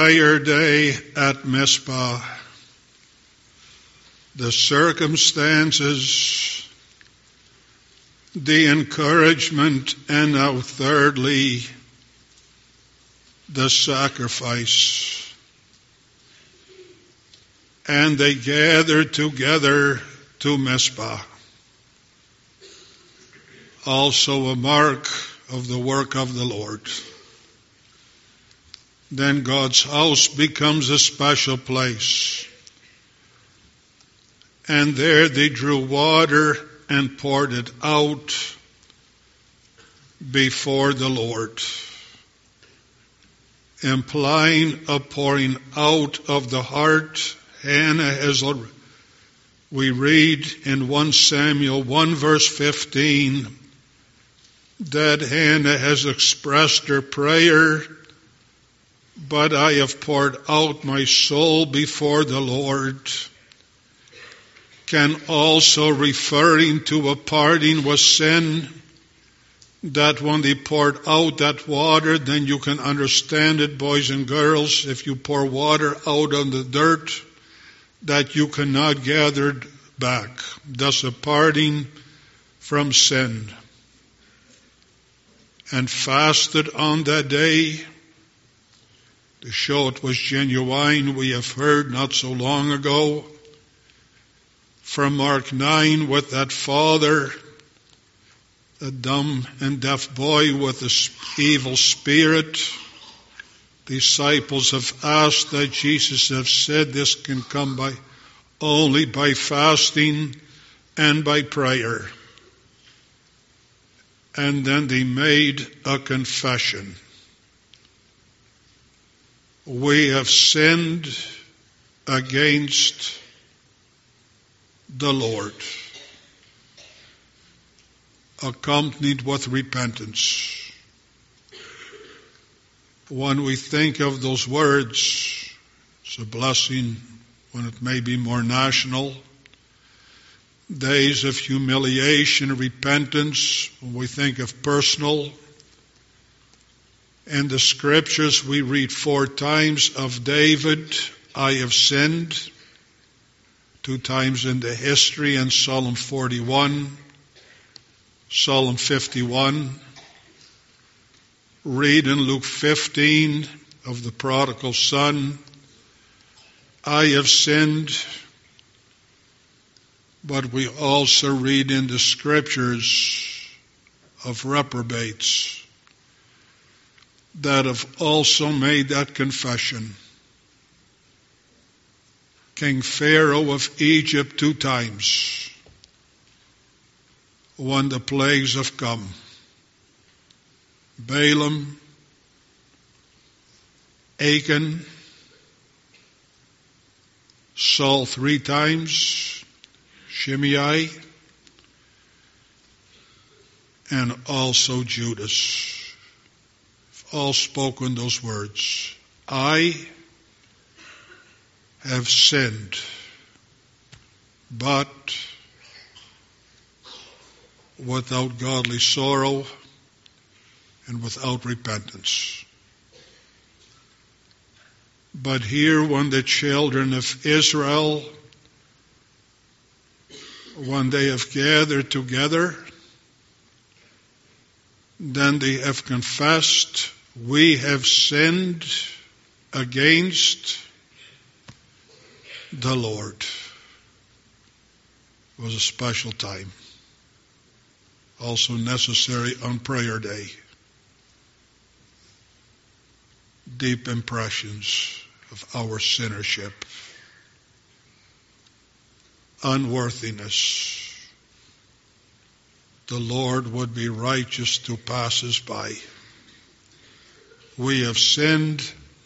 prayer day at Mizpah. The circumstances, the encouragement, and now thirdly, the sacrifice. And they gathered together to Mizpah. Also a mark of the work of the Lord. Then God's house becomes a special place. And there they drew water and poured it out before the Lord, implying a pouring out of the heart. Hannah has, we read in 1 Samuel 1 verse 15, that Hannah has expressed her prayer, but I have poured out my soul before the Lord. Can also referring to a parting with sin, that when they poured out that water, then you can understand it, boys and girls, if you pour water out on the dirt, that you cannot gather it back. Thus a parting from sin. And fasted on that day to show it was genuine. We have heard not so long ago from Mark 9 with that father, a dumb and deaf boy with an evil spirit. Disciples have asked that Jesus have said this can come only by fasting and by prayer. And then they made a confession. We have sinned against the Lord, accompanied with repentance. When we think of those words, it's a blessing when it may be more national. Days of humiliation, repentance, when we think of personal. In the scriptures we read 4 times of David, I have sinned. 2 times in the history in Psalm 41, Psalm 51. Read in Luke 15 of the prodigal son, I have sinned. But we also read in the scriptures of reprobates that have also made that confession. King Pharaoh of Egypt 2 times when the plagues have come. Balaam, Achan, Saul 3 times, Shimei, and also Judas. All spoken those words. I have sinned, but without godly sorrow and without repentance. But here when the children of Israel, when they have gathered together, then they have confessed, we have sinned against the Lord. It was a special time. Also necessary on prayer day. Deep impressions of our sinnership, unworthiness. The Lord would be righteous to pass us by. We have sinned,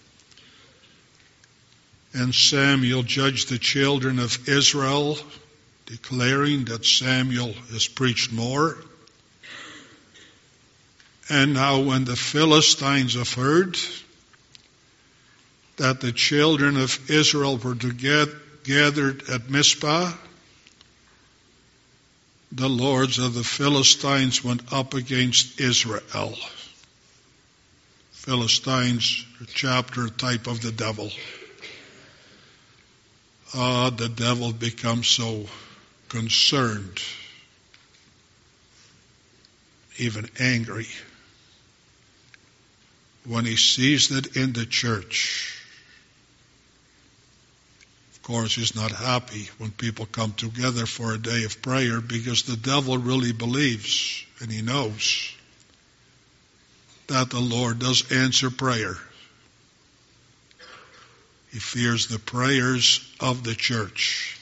and Samuel judged the children of Israel, declaring that Samuel has preached more. And now when the Philistines have heard that the children of Israel were gathered at Mizpah, the lords of the Philistines went up against Israel. Philistines, chapter type of the devil. The devil becomes so concerned, even angry, when he sees that in the church. Of course, he's not happy when people come together for a day of prayer, because the devil really believes and he knows that the Lord does answer prayer. He fears the prayers of the church.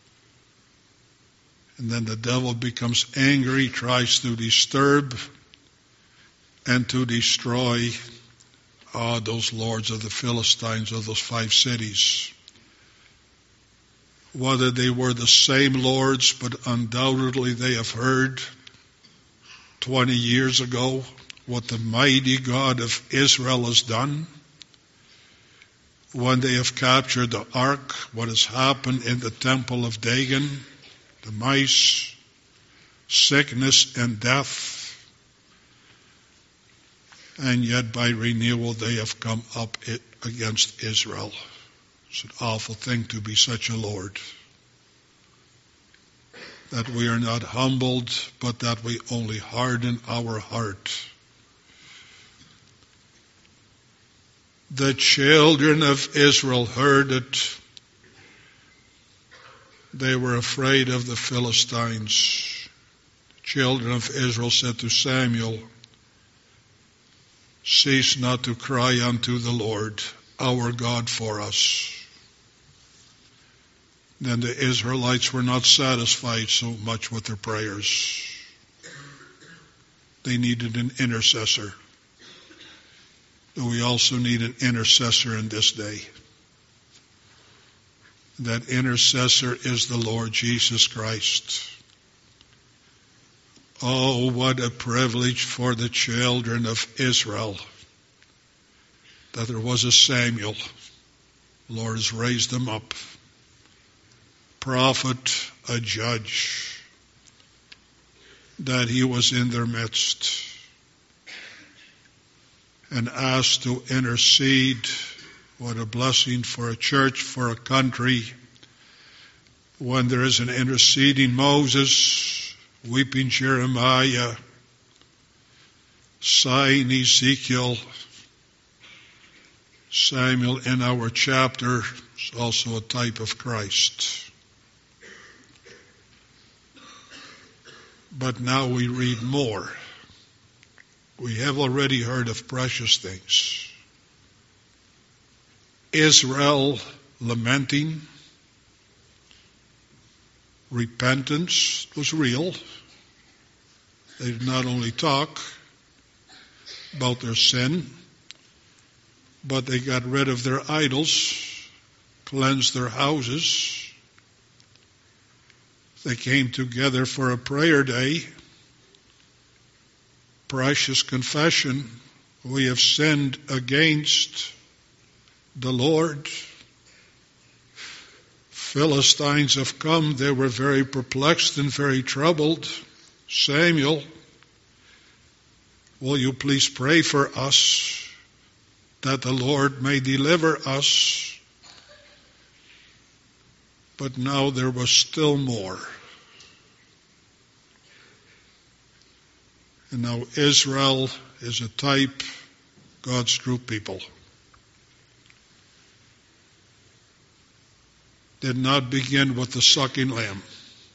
And then the devil becomes angry, tries to disturb and to destroy those lords of the Philistines of those 5 cities. Whether they were the same lords, but undoubtedly they have heard 20 years ago what the mighty God of Israel has done. When they have captured the ark, what has happened in the temple of Dagon, the mice, sickness and death. And yet by renewal they have come up against Israel. It's an awful thing to be such a Lord. That we are not humbled, but that we only harden our heart. The children of Israel heard it. They were afraid of the Philistines. The children of Israel said to Samuel, "Cease not to cry unto the Lord, our God, for us." Then the Israelites were not satisfied so much with their prayers. They needed an intercessor. We also need an intercessor in this day. That intercessor is the Lord Jesus Christ. Oh, what a privilege for the children of Israel that there was a Samuel. The Lord has raised them up. Prophet, a judge, that he was in their midst and asked to intercede. What a blessing for a church, for a country, when there is an interceding Moses, weeping Jeremiah, sighing Ezekiel. Samuel in our chapter is also a type of Christ. But now we read more. We have already heard of precious things. Israel lamenting. Repentance was real. They did not only talk about their sin, but they got rid of their idols, cleansed their houses. They came together for a prayer day. Precious confession. We have sinned against the Lord. Philistines have come. They were very perplexed and very troubled. Samuel, will you please pray for us that the Lord may deliver us? But now there was still more. And now Israel is a type, God's true people. Did not begin with the sucking lamb.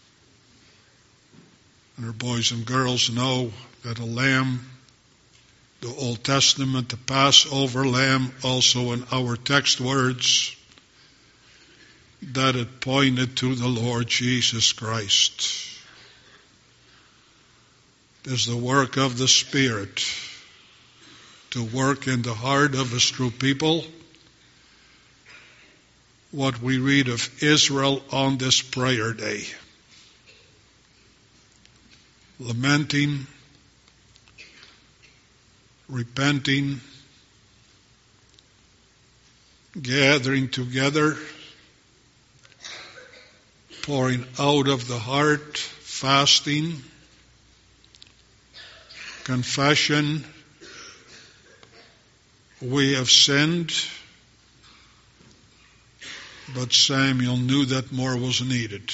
And our boys and girls know that a lamb, the Old Testament, the Passover lamb, also in our text words, that it pointed to the Lord Jesus Christ. It is the work of the Spirit to work in the heart of His true people. What we read of Israel on this prayer day. Lamenting, repenting, gathering together, pouring out of the heart, fasting, confession, We have sinned, but Samuel knew that more was needed.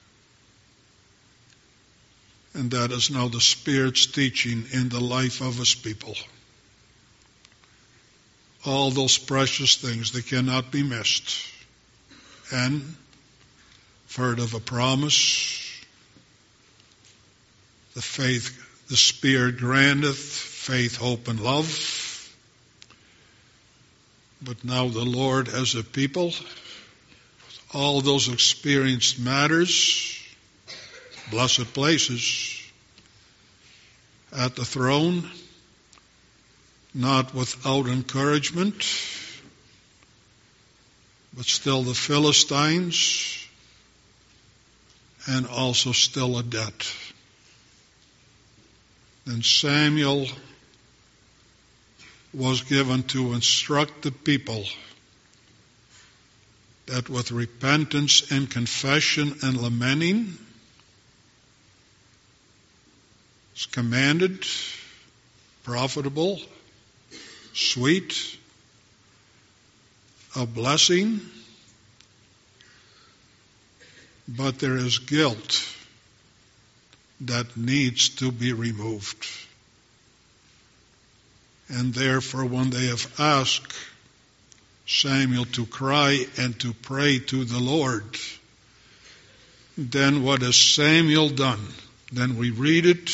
And that is now the Spirit's teaching in the life of His people. All those precious things, they cannot be missed. And heard of a promise, the faith, the Spirit granteth, faith, hope, and love. But now the Lord as a people, all those experienced matters, blessed places, at the throne, not without encouragement, but still the Philistines, and also still a debt. Then Samuel was given to instruct the people that with repentance and confession and lamenting is commanded, profitable, sweet, a blessing, but there is guilt that needs to be removed. And therefore, when they have asked Samuel to cry and to pray to the Lord, then what has Samuel done? Then we read it.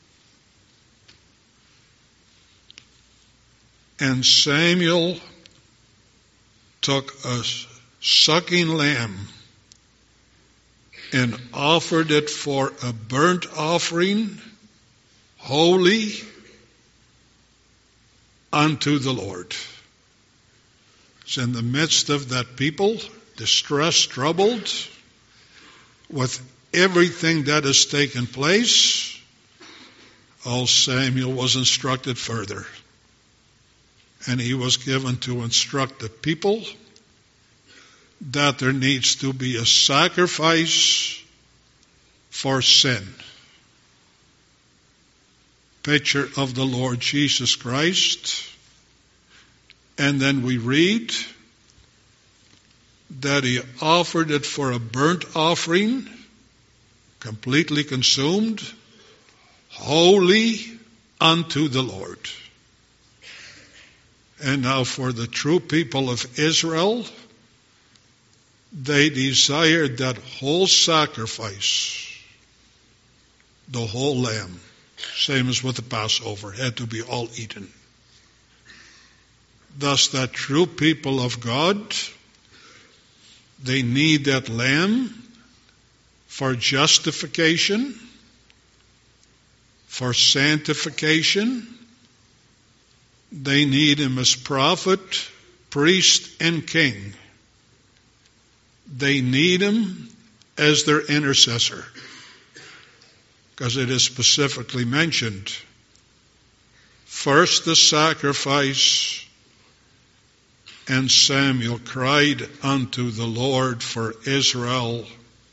And Samuel took a sucking lamb and offered it for a burnt offering, holy unto the Lord. It's in the midst of that people, distressed, troubled, with everything that has taken place, Samuel was instructed further. And he was given to instruct the people that there needs to be a sacrifice for sin. Picture of the Lord Jesus Christ. And then we read that he offered it for a burnt offering, completely consumed, holy unto the Lord. And now for the true people of Israel, they desired that whole sacrifice, the whole lamb, same as with the Passover, had to be all eaten. Thus that true people of God, they need that lamb for justification, for sanctification. They need him as prophet, priest, and king. They need him as their intercessor, because it is specifically mentioned. First the sacrifice, and Samuel cried unto the Lord for Israel,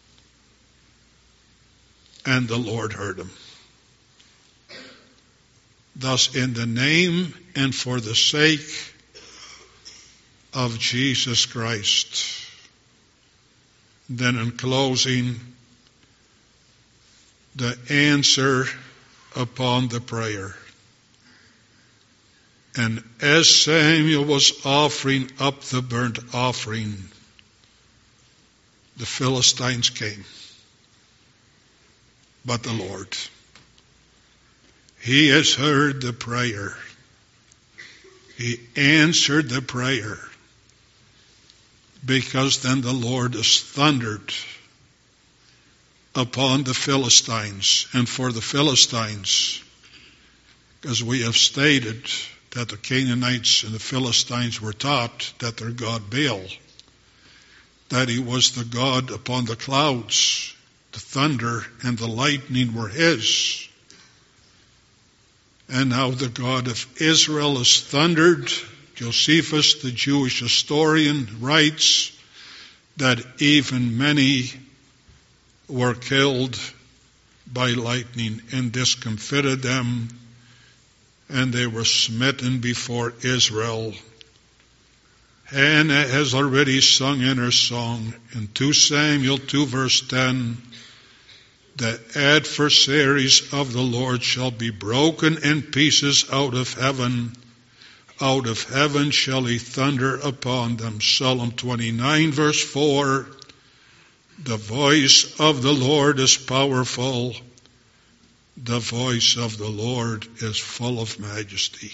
and the Lord heard him. Thus, in the name and for the sake of Jesus Christ. Then in closing, the answer upon the prayer. And as Samuel was offering up the burnt offering, the Philistines came. But the Lord, he has heard the prayer. He answered the prayer. Because then the Lord has thundered upon the Philistines. And for the Philistines, because we have stated that the Canaanites and the Philistines were taught that their god Baal, that he was the god upon the clouds, the thunder and the lightning were his. And now the God of Israel has thundered. Josephus, the Jewish historian, writes that even many were killed by lightning and discomfited them. and they were smitten before Israel. Hannah has already sung in her song in 2 Samuel 2 verse 10, the adversaries of the Lord shall be broken in pieces out of heaven. Out of heaven shall he thunder upon them. Psalm 29 verse 4, the voice of the Lord is powerful. The voice of the Lord is full of majesty.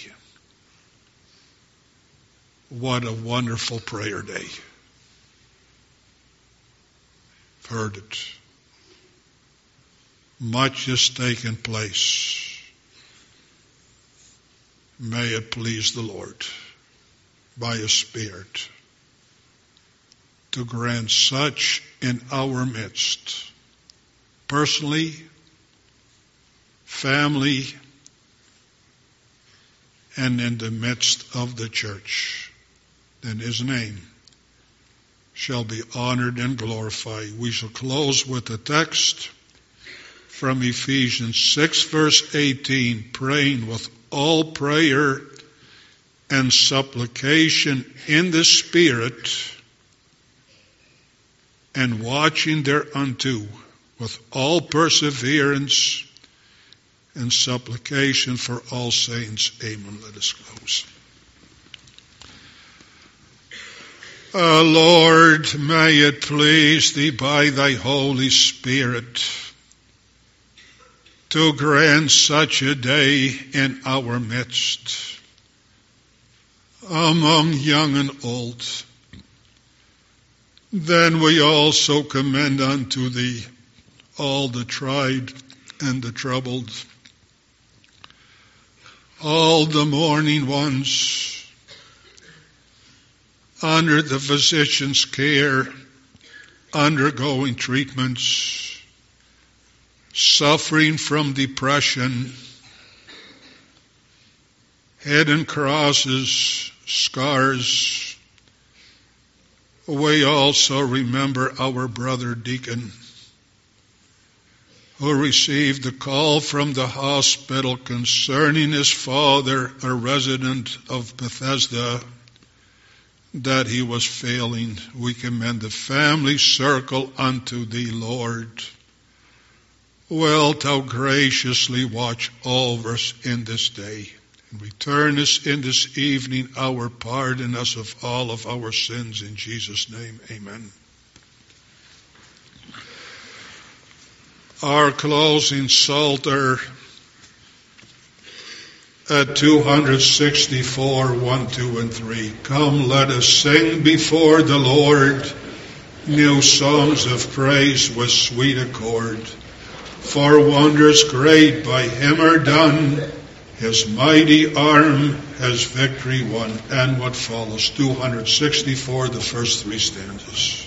What a wonderful prayer day. I've heard it. Much has taken place. May it please the Lord by His Spirit to grant such in our midst, personally, family, and in the midst of the church. Then His name shall be honored and glorified. We shall close with a text from Ephesians 6 verse 18, praying with all prayer and supplication in the Spirit, and watching thereunto with all perseverance and supplication for all saints. Amen. Let us close. Lord, may it please Thee by Thy Holy Spirit to grant such a day in our midst, among young and old. Then we also commend unto Thee all the tried and the troubled, all the mourning ones, under the physician's care, undergoing treatments, suffering from depression, hidden crosses, scars. We also remember our brother Deacon, who received a call from the hospital concerning his father, a resident of Bethesda, that he was failing. We commend the family circle unto Thee, Lord. Wilt Thou graciously watch over us in this day, and return us in this evening, our pardon us of all of our sins. In Jesus' name, amen. Our closing Psalter at 264, 1, 2, and 3. Come, let us sing before the Lord new songs of praise with sweet accord. For wonders great by Him are done, His mighty arm has victory won. And what follows, 264, the first 3 stanzas.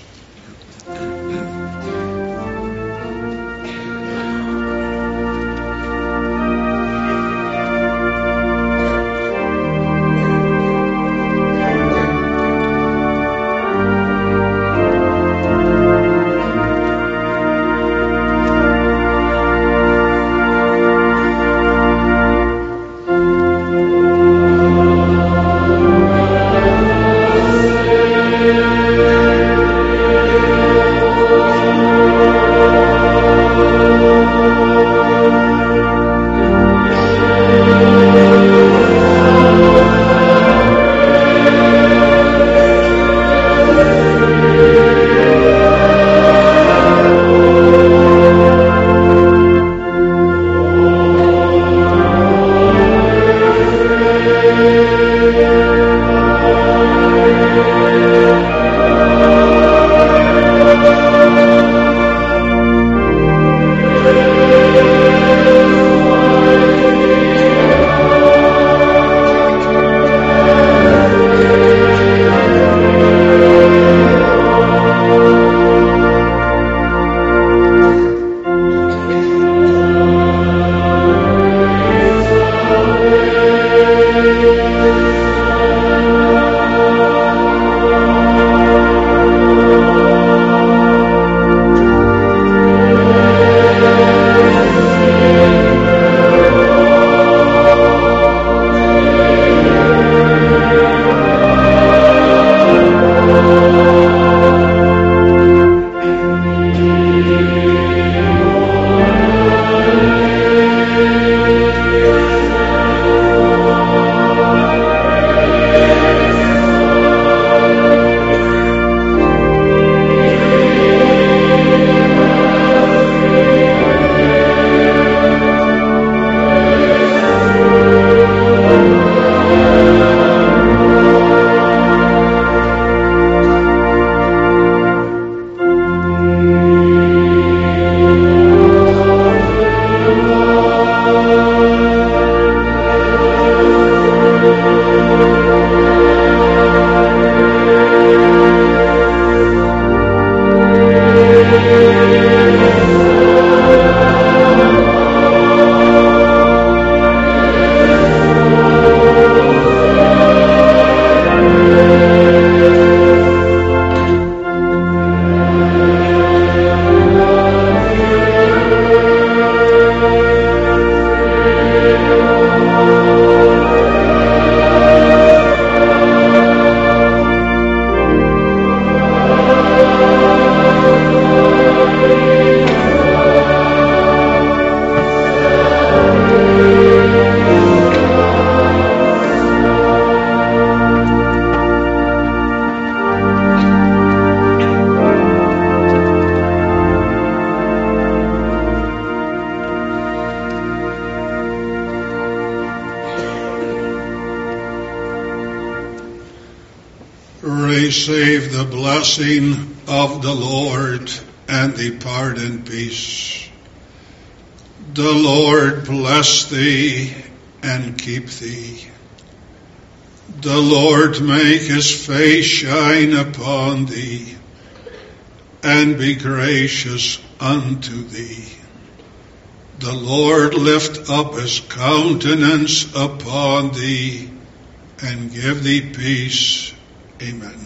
receive the blessing of the Lord and depart in peace. The Lord bless thee and keep thee. The Lord make his face shine upon thee and be gracious unto thee. The Lord lift up his countenance upon thee and give thee peace. Amen.